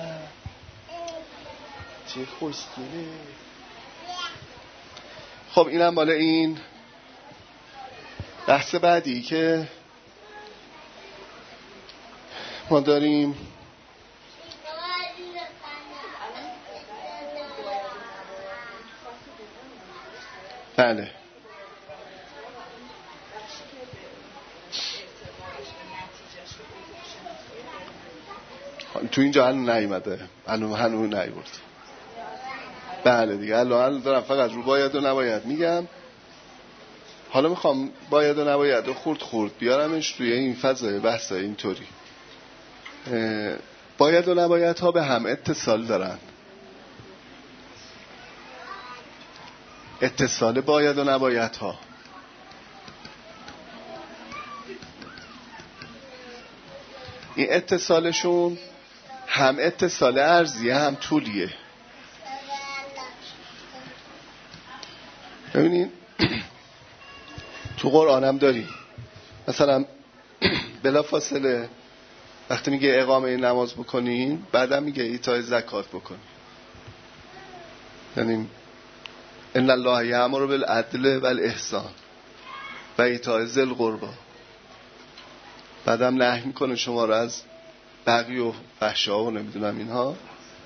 Speaker 1: چه خوشگله. خب اینم مال این بحث بعدی که ما داریم. بله. تو اینجا هنو نیومده، هنو نیورد. بله دیگه الان دارم فقط رو باید و نباید میگم. حالا میخوام باید و نباید و خورد بیارمش توی این فضای بحثای اینطوری. باید و نباید ها به هم اتصال دارن. اتصال باید و نباید ها این اتصالشون هم اتصال ارضیه هم طولیه. ببینید تو قرآن هم داری مثلا بلا فاصله وقتی میگه اقامه نماز بکنین بعدم میگه ایتای زکات بکن. یعنی ان الله یأمر بالعدل والاحسان و ایتاء ذی القربی. بعدم نهی میکنه شما رو از بغی و فحشا و نمیدونم اینها.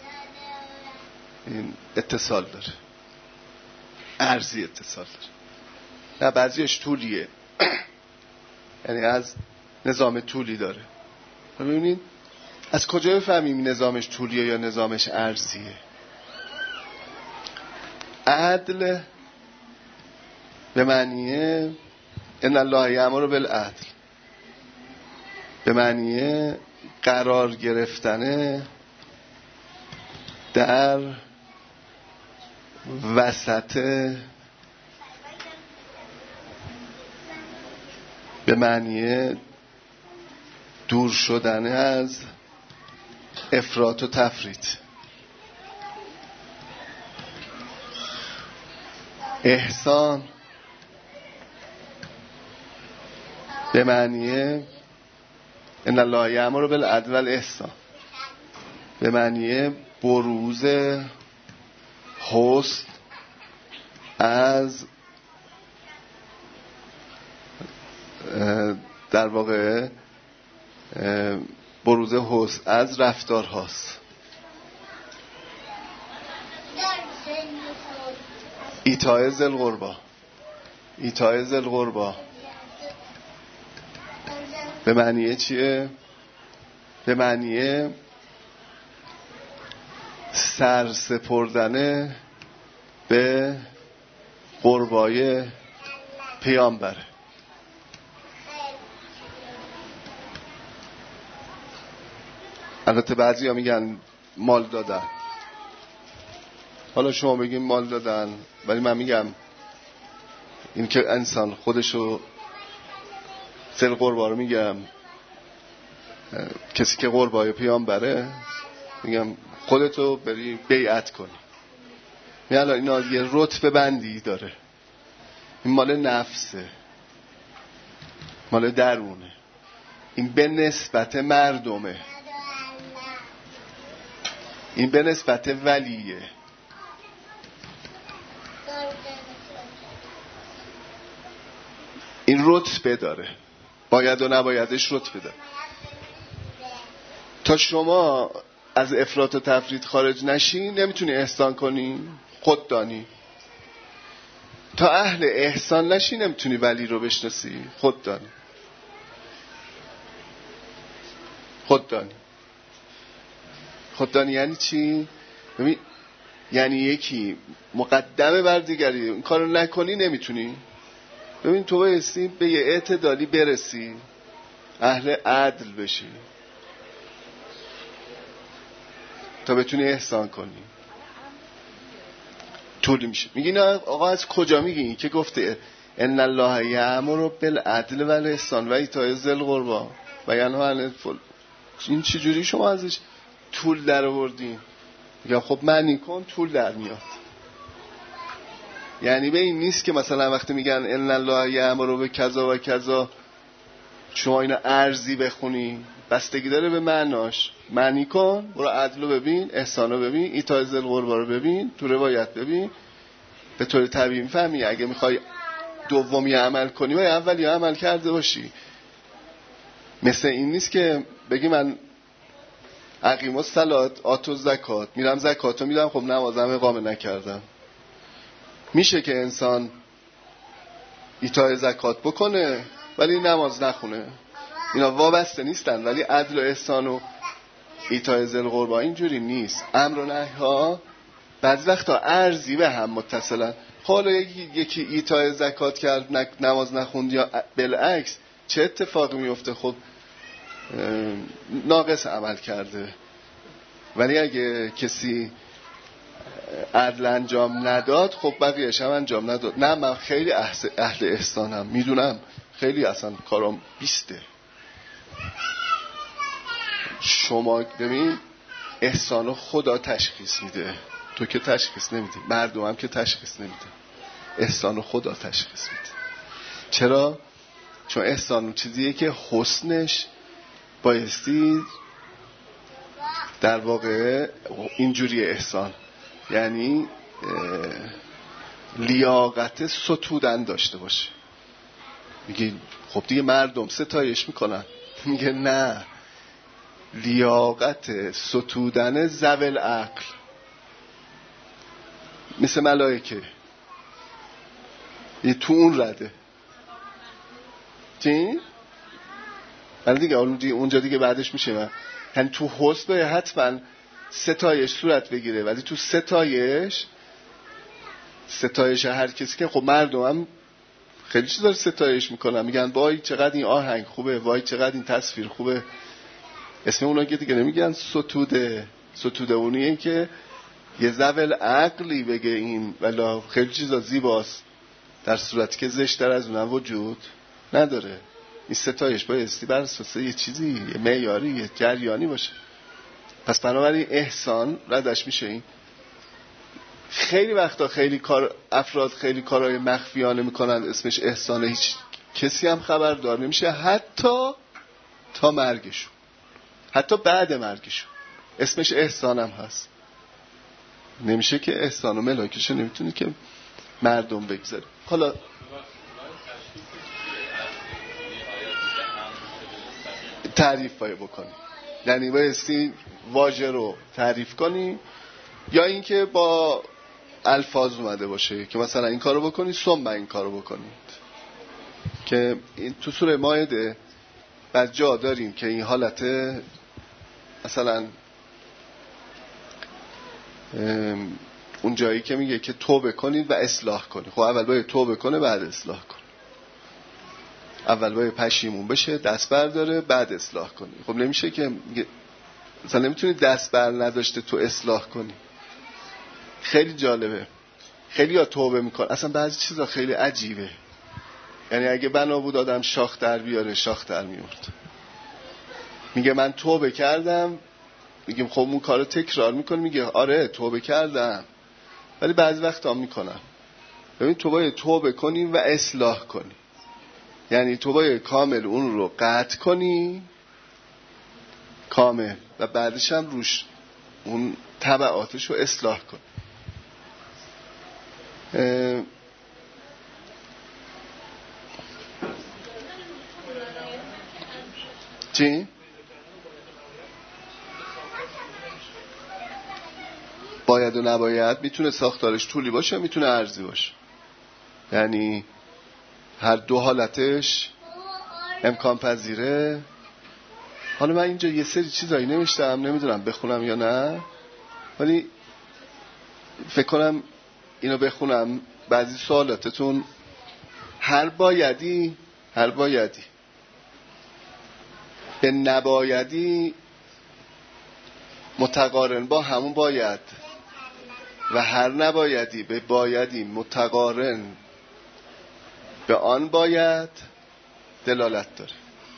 Speaker 1: این اتصال داره، ارضی اتصال داره. نه بعضیش طولیه یعنی از نظام طولی داره. ببینید از کجا بفهمیم نظامش طولیه یا نظامش ارضیه؟ عدل به معنیه ان الله یأمر بالعدل، به معنیه قرار گرفتن در وسط، به معنیه دور شدن از افراط و تفریط. احسان به معنیه ان الله یأمر بالعدل والاحسان، به معنیه بروز حسن از در واقع بروز حسن از رفتار هاست. ایتاء ذی القربی، ایتاء ذی القربی به معنیه چیه؟ به معنیه سر سپردن به قربای پیامبره. البته بعضی ها میگن مال دادن. حالا شما بگیم مال دادن، ولی من میگم این که انسان خودشو ذی القربی رو میگم، کسی که قربای پیامبره میگم خودتو بری بیعت کنی. یعنی اینا یه رتبه بندی داره. این مال نفسه، مال درونه، این به نسبت مردمه، این به نسبت ولیه. این رتبه داره، باید و نبایدش رتبه داره. تا شما از افراط و تفرید خارج نشی نمیتونی احسان کنی، خود دانی. تا اهل احسان نشی نمیتونی ولی رو بشناسی، خود دانی. خود دانی. خود دانی یعنی چی؟ یعنی یکی مقدمه بر دیگری، این کارو نکنی نمیتونی. ببین تو بایستی به یه اعتدالی برسی، اهل عدل بشی تا بتونی احسان کنی. طول میشه. میگی نه آقا از کجا میگی که گفته ان الله یأمر بالعدل والاحسان و ایتاء ذی القربی و ینهی عن الفحشاء؟ این چجوری شما ازش طول در آوردین؟ میگم خب معنی کن، طول در میاد. یعنی به این نیست که مثلا وقتی میگن ان الله یأمر بکذا و کذا شما اینو ارضی بخونی، بستگی داره به معناش. معنی کن، برو عدل رو ببین، احسان رو ببین، ایتاء ذی القربی رو ببین، تو روایت ببین، به طور طبیعی میفهمی. اگه میخوای دومی عمل کنی و اولی عمل کرده باشی. مثل این نیست که بگی من اقیم الصلاة آتو زکات، میرم زکاتو میدم، خب نمازم اقامه نکردم. میشه که انسان ایتای زکات بکنه ولی نماز نخونه، اینا وابسته نیستن. ولی عدل و احسان و ایتای ذل قربا اینجوری نیست. امر و نهی ها بعضی وقتا ارزی به هم متصلن. حالا یکی ایتای زکات کرد نماز نخوند یا بالعکس، چه اتفاقی میفته؟ خب ناقص عمل کرده. ولی اگه کسی عدل انجام نداد، خب بقیه‌اش هم انجام نداد. نه من خیلی اهل احسانم، میدونم خیلی اصلا کارم بیسته. شما ببین احسانو خدا تشخیص میده، تو که تشخیص نمیدی، مردم هم که تشخیص نمیده، احسانو خدا تشخیص میده. چرا؟ چون احسان چیزیه که حسنش بایستی در واقع اینجوری احسان یعنی لیاقت ستودن داشته باشه. میگه خب دیگه مردم ستایش میکنن، میگه نه، لیاقت ستودن ذوی العقل مثل ملائکه یه تو اون رده چی؟ ولی دیگه اونجا دیگه بعدش میشه من یعنی تو حسن حتما ستایش صورت بگیره. ولی تو ستایش هر کسی که خب مردم هم خیلی چیز داره ستایش میکنن، میگن وای چقدر این آهنگ خوبه، وای چقدر این تصویر خوبه. اسم اونا که دیگه نمیگن ستوده اونیه که یه ذوی العقلی بگه این ولی خیلی چیزا زیباست در صورتی که زشتر از اونم وجود نداره. این ستایش بایستی بر اساس یه چیزی، یه معیاری، یه جریانی باشه. پس بنابراین احسان ردش میشه این. خیلی وقتا افراد خیلی کارهای مخفیانه میکنن، اسمش احسانه، هیچ کسی هم خبردار نمیشه حتی تا مرگشون، حتی بعد مرگشون اسمش احسانم هست. نمیشه که احسان و ملاکشو نمیتونی که مردم بگذاره. حالا تعریف بکنی، یعنی بایستی واژه رو تعریف کنی، یا اینکه با الفاظ اومده باشه که مثلا این کارو بکنی ثم این کارو بکنید. که این تو سوره مائده بعد جا داریم که این حالت مثلا اون جایی که میگه که توبه کنید و اصلاح کنید. خب اول باید توبه کنه بعد اصلاح کنه، اول باید پشیمون بشه دست برداره بعد اصلاح کنی. خب نمیشه که مثلا نمیتونی دست بر نداشته تو اصلاح کنی. خیلی جالبه، خیلی ها توبه میکن، اصلا بعضی چیزا خیلی عجیبه. یعنی اگه بنا بود آدم شاخ در بیاره شاخ در میورد. میگه من توبه کردم، میگیم خب اون کارو تکرار میکنی، میگه آره توبه کردم ولی بعضی وقتا میکنم. ببین تو باید توبه کنی و اصلاح کنی، یعنی تو باید کامل اون رو قطع کنی کامل و بعدش هم روش اون تبعاتش رو اصلاح کنی. چی؟ باید و نباید میتونه ساختارش طولی باشه میتونه عرضی باشه، یعنی هر دو حالتش امکان پذیره. حالا من اینجا یه سری چیزایی نوشتم، نمیدونم بخونم یا نه، ولی فکر کنم اینو بخونم. بعضی سوالاتتون هر بایدی به نبایدی متقارن با همون باید و هر نبایدی به بایدی متقارن به آن باید دلالت داره.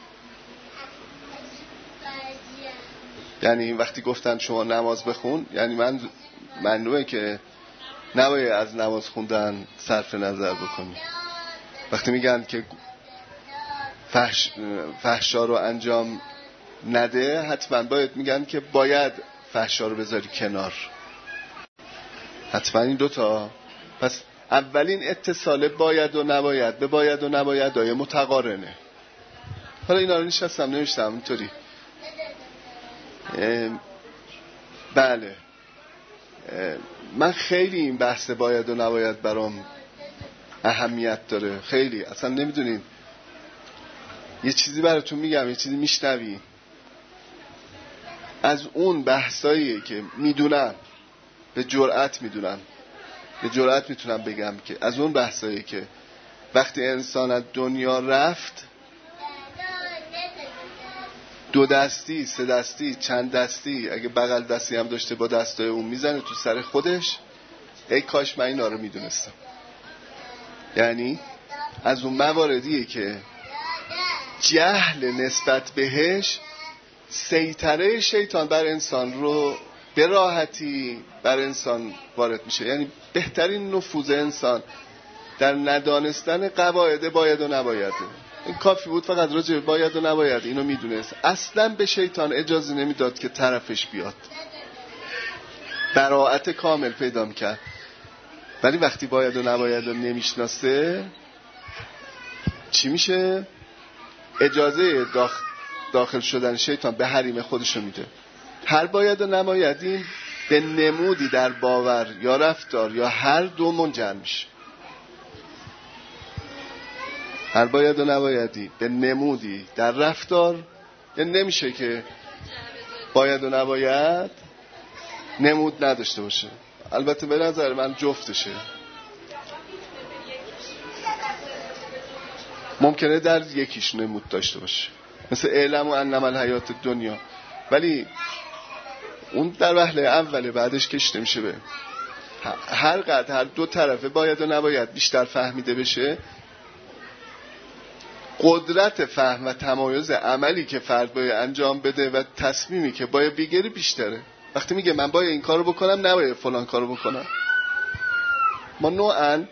Speaker 1: یعنی وقتی گفتن شما نماز بخون، یعنی ممنوعه که نباید از نماز خوندن صرف نظر بکنی. وقتی میگن که فحشا رو انجام نده، حتما باید میگن که باید فحشا رو بذاری کنار، حتما این دوتا. پس اولین اتصال باید و نباید به باید و نباید های متقارنه. حالا اینا رو نشستم نوشتم اینطوری. بله من خیلی این بحث باید و نباید برام اهمیت داره خیلی. اصلا نمیدونید، یه چیزی براتون میگم، یه چیزی میشنوی از اون بحثایی که میدونم، به جرئت میتونم بگم که از اون بحثایی که وقتی انسان از دنیا رفت 2 دستی 3 دستی چند دستی اگه بغل دستی هم داشته با دستای اون میزنه تو سر خودش، ای کاش من اینا رو میدونستم. یعنی از اون مواردیه که جهل نسبت بهش سیطره شیطان بر انسان رو به راحتی بر انسان وارد میشه. یعنی بهترین نفوذ انسان در ندانستن قواعد باید و نبایده. این کافی بود فقط راجع به باید و نباید اینو میدونست. اصلا به شیطان اجازه نمیداد که طرفش بیاد، براءت کامل پیدا میکرد. ولی وقتی باید و نباید رو نمیشناسه چی میشه؟ اجازه داخل شدن شیطان به حریم خودشو میده. هر باید و نبایدی به نمودی در باور یا رفتار یا هر دو منجر میشه. هر باید و نبایدی به نمودی در رفتار، یعنی نمیشه که باید و نباید نمود نداشته باشه. البته به نظر من جفتشه. ممکنه در یکیش نمود داشته باشه، مثل اعلم و انما الحیات دنیا، ولی اون در وهله اوله، بعدش کشته میشه به هر قدر هر دو طرفه باید و نباید بیشتر فهمیده بشه، قدرت فهم و تمایز عملی که فرد باید انجام بده و تصمیمی که باید بگیره بیشتره. وقتی میگه من باید این کارو بکنم، نباید فلان کارو بکنم، ما نوعاً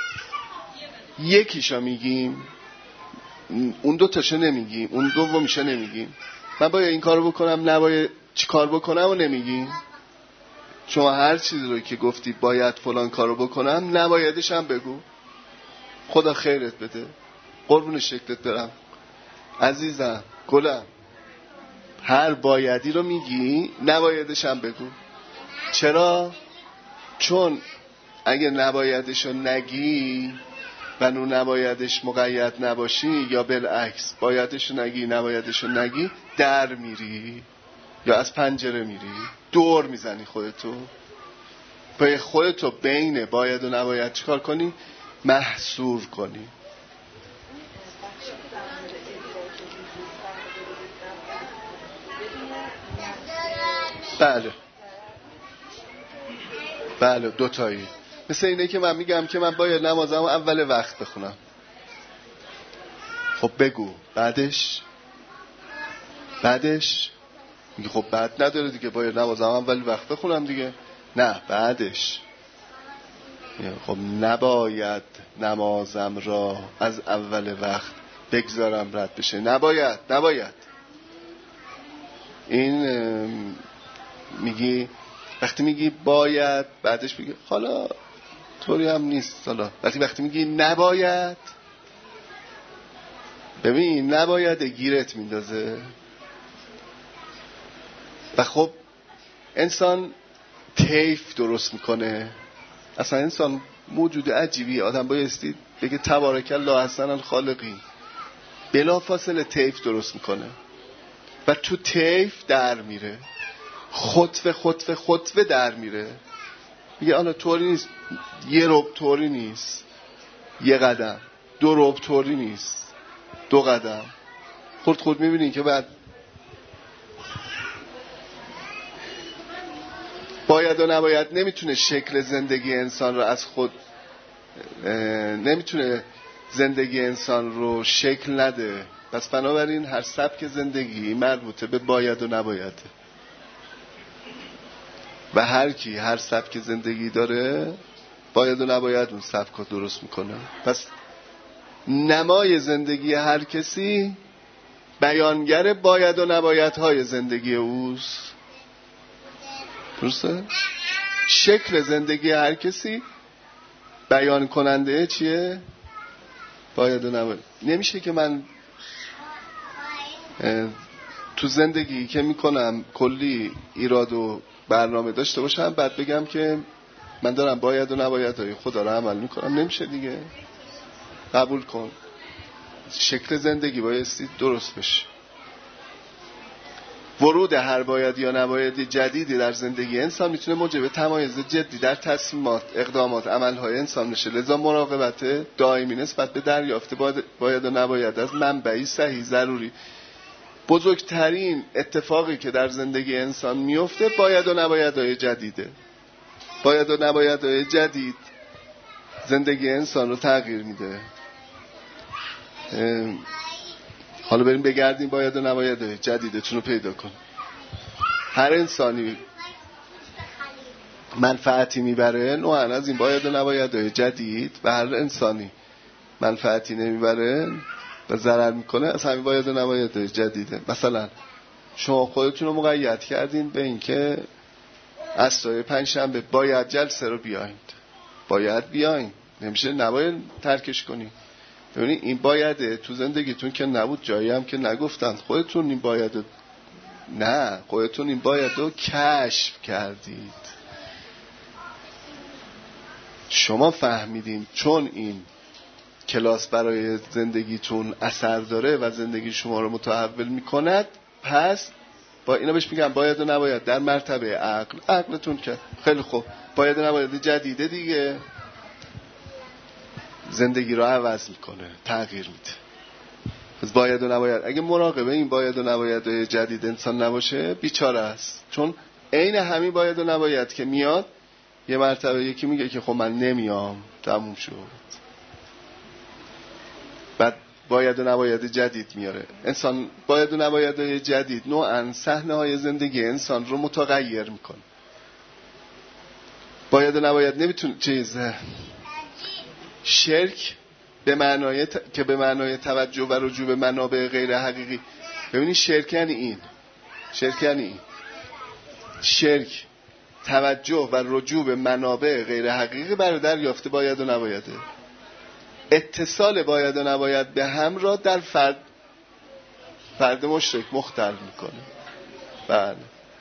Speaker 1: یکیشو میگیم، اون دو تاشو نمیگیم، اون دومیشو نمیگیم. من باید این کارو بکنم، نباید چی کار بکنم و نمیگیم. شما هر چیزی رو که گفتی باید فلان کارو بکنم، نبایدش هم بگو. خدا خیرت بده، قربون شکلت برم عزیزم گلم. هر بایدی رو میگی، نبایدش هم بگو. چرا؟ چون اگه نبایدش رو نگی و نو نبایدش مقید نباشی، یا بالعکس بایدش رو نگی نبایدش رو نگی، در میری یا از پنجره میری، دور میزنی خودتو. باید خودتو بین باید و نباید چیکار کنی؟ محصور کنی. بله دوتایی. مثل اینه که من میگم که من باید نمازم اول وقت بخونم. خب بگو بعدش میگه خب بعد نداره دیگه، باید نمازم اول وقت بخونم دیگه. نه بعدش. خب نباید نمازم را از اول وقت بگذارم رد بشه. نباید. این میگی وقتی میگی باید، بعدش میگی حالا طوری هم نیست. حالا وقتی میگی نباید، ببین نباید گیرت میندازه. و خب انسان طیف درست میکنه. اصلا انسان موجود عجیبی، آدم بایستی بگه تبارک الله احسن الخالقین. بلا فاصله طیف درست میکنه و تو طیف در میره، خطوه در میره. میگه آنها طوری نیست، یه ربع طوری نیست، یه قدم، 2 ربع طوری نیست، 2 قدم. خود میبینین که بعد باید و نباید نمیتونه شکل زندگی انسان رو از خود، نمیتونه زندگی انسان رو شکل نده. پس بنابراین هر سبک زندگی مربوطه به باید و نباید و هر کی هر سبک زندگی داره باید و نباید اون سبک رو درست میکنه. پس نمای زندگی هر کسی بیانگر باید و نباید های زندگی اوست. درسته؟ شکل زندگی هر کسی بیان کننده چیه؟ باید و نباید. نمیشه که من تو زندگی که میکنم کلی ایراد و برنامه داشته باشم بعد بگم که من دارم باید و نباید های خدا رو عمل میکنم. نمیشه دیگه. قبول کن شکل زندگی بایستی درست بشه. ورود هر باید یا نباید جدیدی در زندگی انسان میتونه موجب تمایز جدی در تصمیمات، اقدامات، عملهای انسان نشه. لذا مراقبت دائمی نسبت به دریافت باید و نباید از منبعی صحیح ضروری. بزرگترین اتفاقی که در زندگی انسان میفته باید و نبایدهای جدیده. باید و نبایدهای جدید زندگی انسان رو تغییر میده. حالا بریم بگردیم باید و نبایدهای جدیدتون رو پیدا کن. هر انسانی منفعتی میبره نوعا از این باید و نبایدهای جدید و هر انسانی منفعتی نمیبره و ضرر میکنه از همین باید و نبایدهای جدیده. مثلا شما خودتون رو مقید کردین به این که عصرهای پنجشنبه باید جلسه رو بیاین، باید بیاین، نمیشه نباید ترکش کنین. ببینید این باید تو زندگیتون که نبود، جایی هم که نگفتن خودتون این باید نه، خودتون این باید رو کشف کردید. شما فهمیدین چون این کلاس برای زندگیتون اثر داره و زندگی شما رو متحول میکند، پس با اینا بهش میگم باید و نباید در مرتبه عقلتون که خیلی خوب باید و نباید جدیده دیگه زندگی رو عوض میکنه، تغییر میده. پس باید و نباید، اگه مراقبه این باید و نباید جدید انسان نباشه بیچاره است. چون عین همین باید و نباید که میاد یه مرتبه یکی میگه که خب من نمیام، تموم شد. بعد باید و نباید جدید میاره. انسان باید و نباید جدید نوعاً صحنه های زندگی انسان رو متغیر میکنه. باید و نباید نمیتونه شرک به معنای که به معنای توجه و رجوع به منابع غیر حقیقی. ببینید شرک یعنی این، شرک توجه و رجوع به منابع غیر حقیقی برای دریافت باید و نبایده. اتصال باید و نباید به هم را در فرد مشرک مختل میکنه. بله،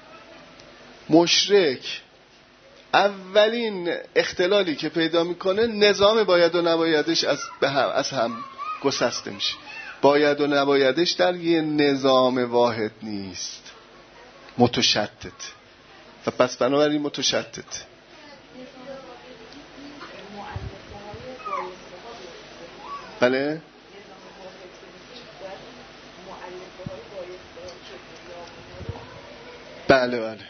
Speaker 1: مشرک اولین اختلالی که پیدا میکنه نظام باید و نبایدش از هم گسسته میشه. باید و نبایدش در یه نظام واحد نیست، متشتت. و پس بنابراین متشتت. بله بله بله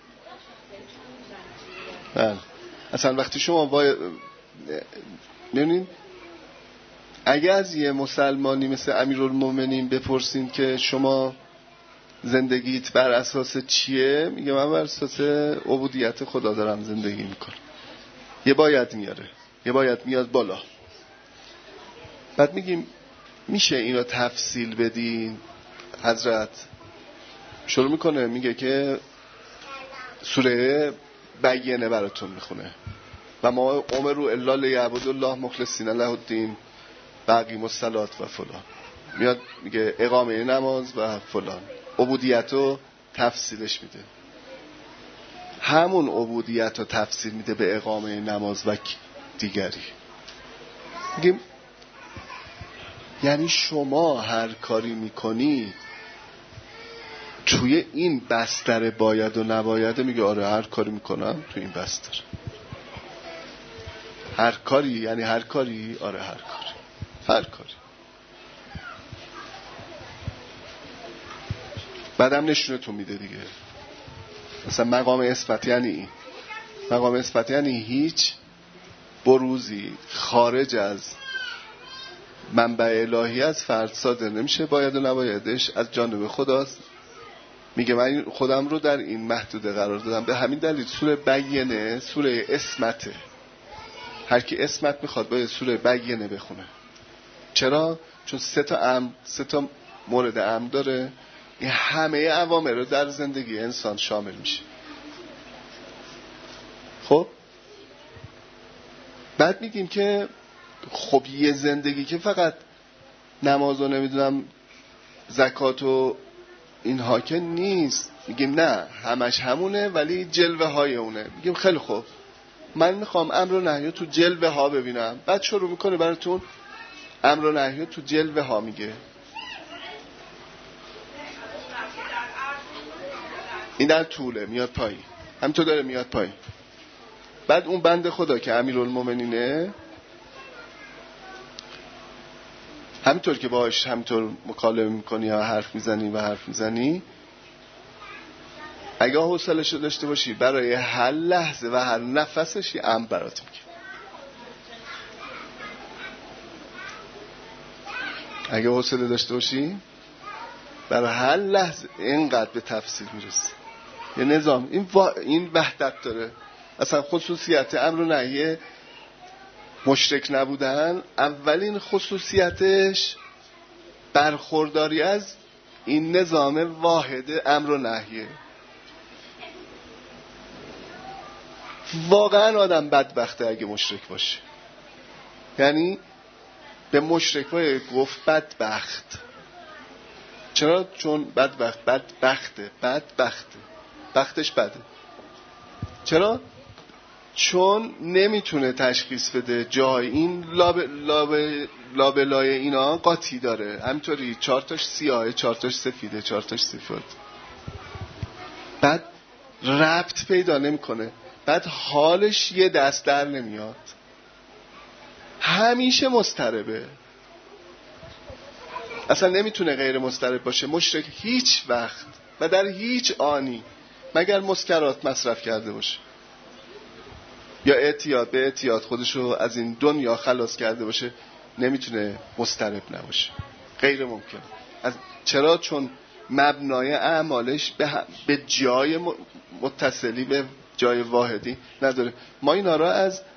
Speaker 1: بله. اصلا وقتی شما نمی‌دونین، اگه از یه مسلمانی مثل امیرالمومنین بپرسین که شما زندگیت بر اساس چیه، میگه من بر اساس عبودیت خدا دارم زندگی میکنم. یه باید میاره، یه باید میاد بالا. بعد میگیم میشه اینو تفصیل بدین؟ حضرت شروع میکنه میگه که سوره بینه براتون میخونه و ما امروا الا لیعبدوا الله مخلصین له الدین و اقیموا الصلاة و فلان. میاد میگه اقامه نماز و فلان، عبودیتو تفصیلش میده. همون عبودیتو تفصیل میده به اقامه نماز و دیگری. میگیم یعنی شما هر کاری میکنی توی این بستر باید و نباید. میگه آره هر کاری میکنم توی این بستر. هر کاری یعنی هر کاری؟ آره هر کاری. بعدم نشونتون میده دیگه. مثلا مقام اثبات یعنی این. مقام اثبات یعنی هیچ بروزی خارج از منبع الهی از فرد صادر نمیشه. باید و نبایدش از جانب خداست. میگه من خودم رو در این محدوده قرار دادم. به همین دلیل سوره بینه سوره اسمته. هر کی اسمت میخواد باید سوره بینه بخونه. چرا؟ چون سه تا مورد امر داره. این همه اوامر رو در زندگی انسان شامل میشه. خب بعد میگیم که خب یه زندگی که فقط نماز و نمیدونم زکات و اینها که نیست. میگیم نه، همش همونه ولی جلوه های اونه. میگیم خیلی خوب، من میخوام امر و نهی تو جلوه ها ببینم. بعد شروع میکنه براتون امر و نهی تو جلوه ها میگه. این در طوله میاد پایین، همینطور داره میاد پایین. بعد اون بنده خدا که امیرالمومنینه، همینطور که باهاش همینطور مکالمه میکنی یا حرف میزنی، اگه حوصله‌شو داشته باشی برای هر لحظه و هر نفسش یه امر برات میگه. اگه حوصله داشته باشی برای هر لحظه اینقدر به تفصیل میرسی. یه نظام این وحدت داره. اصلا خصوصیت امر و نهی مشرک نبودن، اولین خصوصیتش برخورداری از این نظام واحد امر و نهیه. واقعا آدم بدبخته اگه مشرک باشه. یعنی به مشرک باید گفت بدبخت. چرا؟ چون بدبخته بختش بده. چرا؟ چون نمیتونه تشخیص بده جای این لابلای اینا قاطی داره، همینطوری 4 تاش سیاهه، 4 تاش سفیده، 4 تاش سفید. بعد ربط پیدا نمیکنه، بعد حالش یه دست در نمیاد، همیشه مضطربه. اصلا نمیتونه غیر مضطرب باشه مشرک هیچ وقت و در هیچ آنی، مگر مسکرات مصرف کرده باشه یا به اعتیاد خودشو از این دنیا خلاص کرده باشه، نمیتونه مضطرب نباشه. غیر ممکن. چرا؟ چون مبنای اعمالش به جای متصلی، به جای واحدی نداره. ما اینا را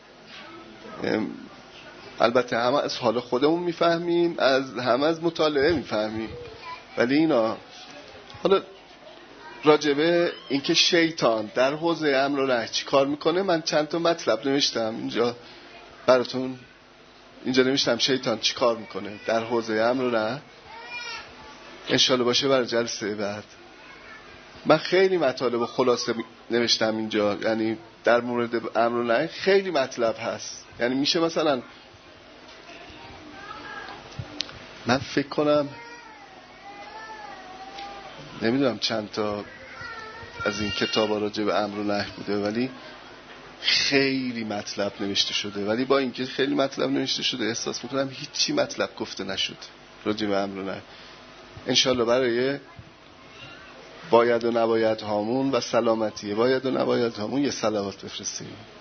Speaker 1: البته هم از حال خودمون میفهمیم، هم از مطالعه میفهمیم، ولی اینا حالا راجبه اینکه شیطان در حوزه امر و نهی چی کار میکنه، من چند تا مطلب نوشتم اینجا براتون. اینجا نوشتم شیطان چی کار میکنه در حوزه امر و نهی. انشالله باشه برای جلسه بعد. من خیلی مطالب خلاصه نوشتم اینجا، یعنی در مورد امر و نهی خیلی مطلب هست. یعنی میشه مثلا من فکر کنم نمیدونم چند تا از این کتابا راجع به امر و نهی بوده، ولی خیلی مطلب نوشته شده. ولی با اینکه خیلی مطلب نوشته شده احساس میکنم هیچی مطلب گفته نشد راجع به امر و نهی. انشالله برای باید و نباید هامون و سلامتی باید و نباید هامون یه صلوات بفرستیم.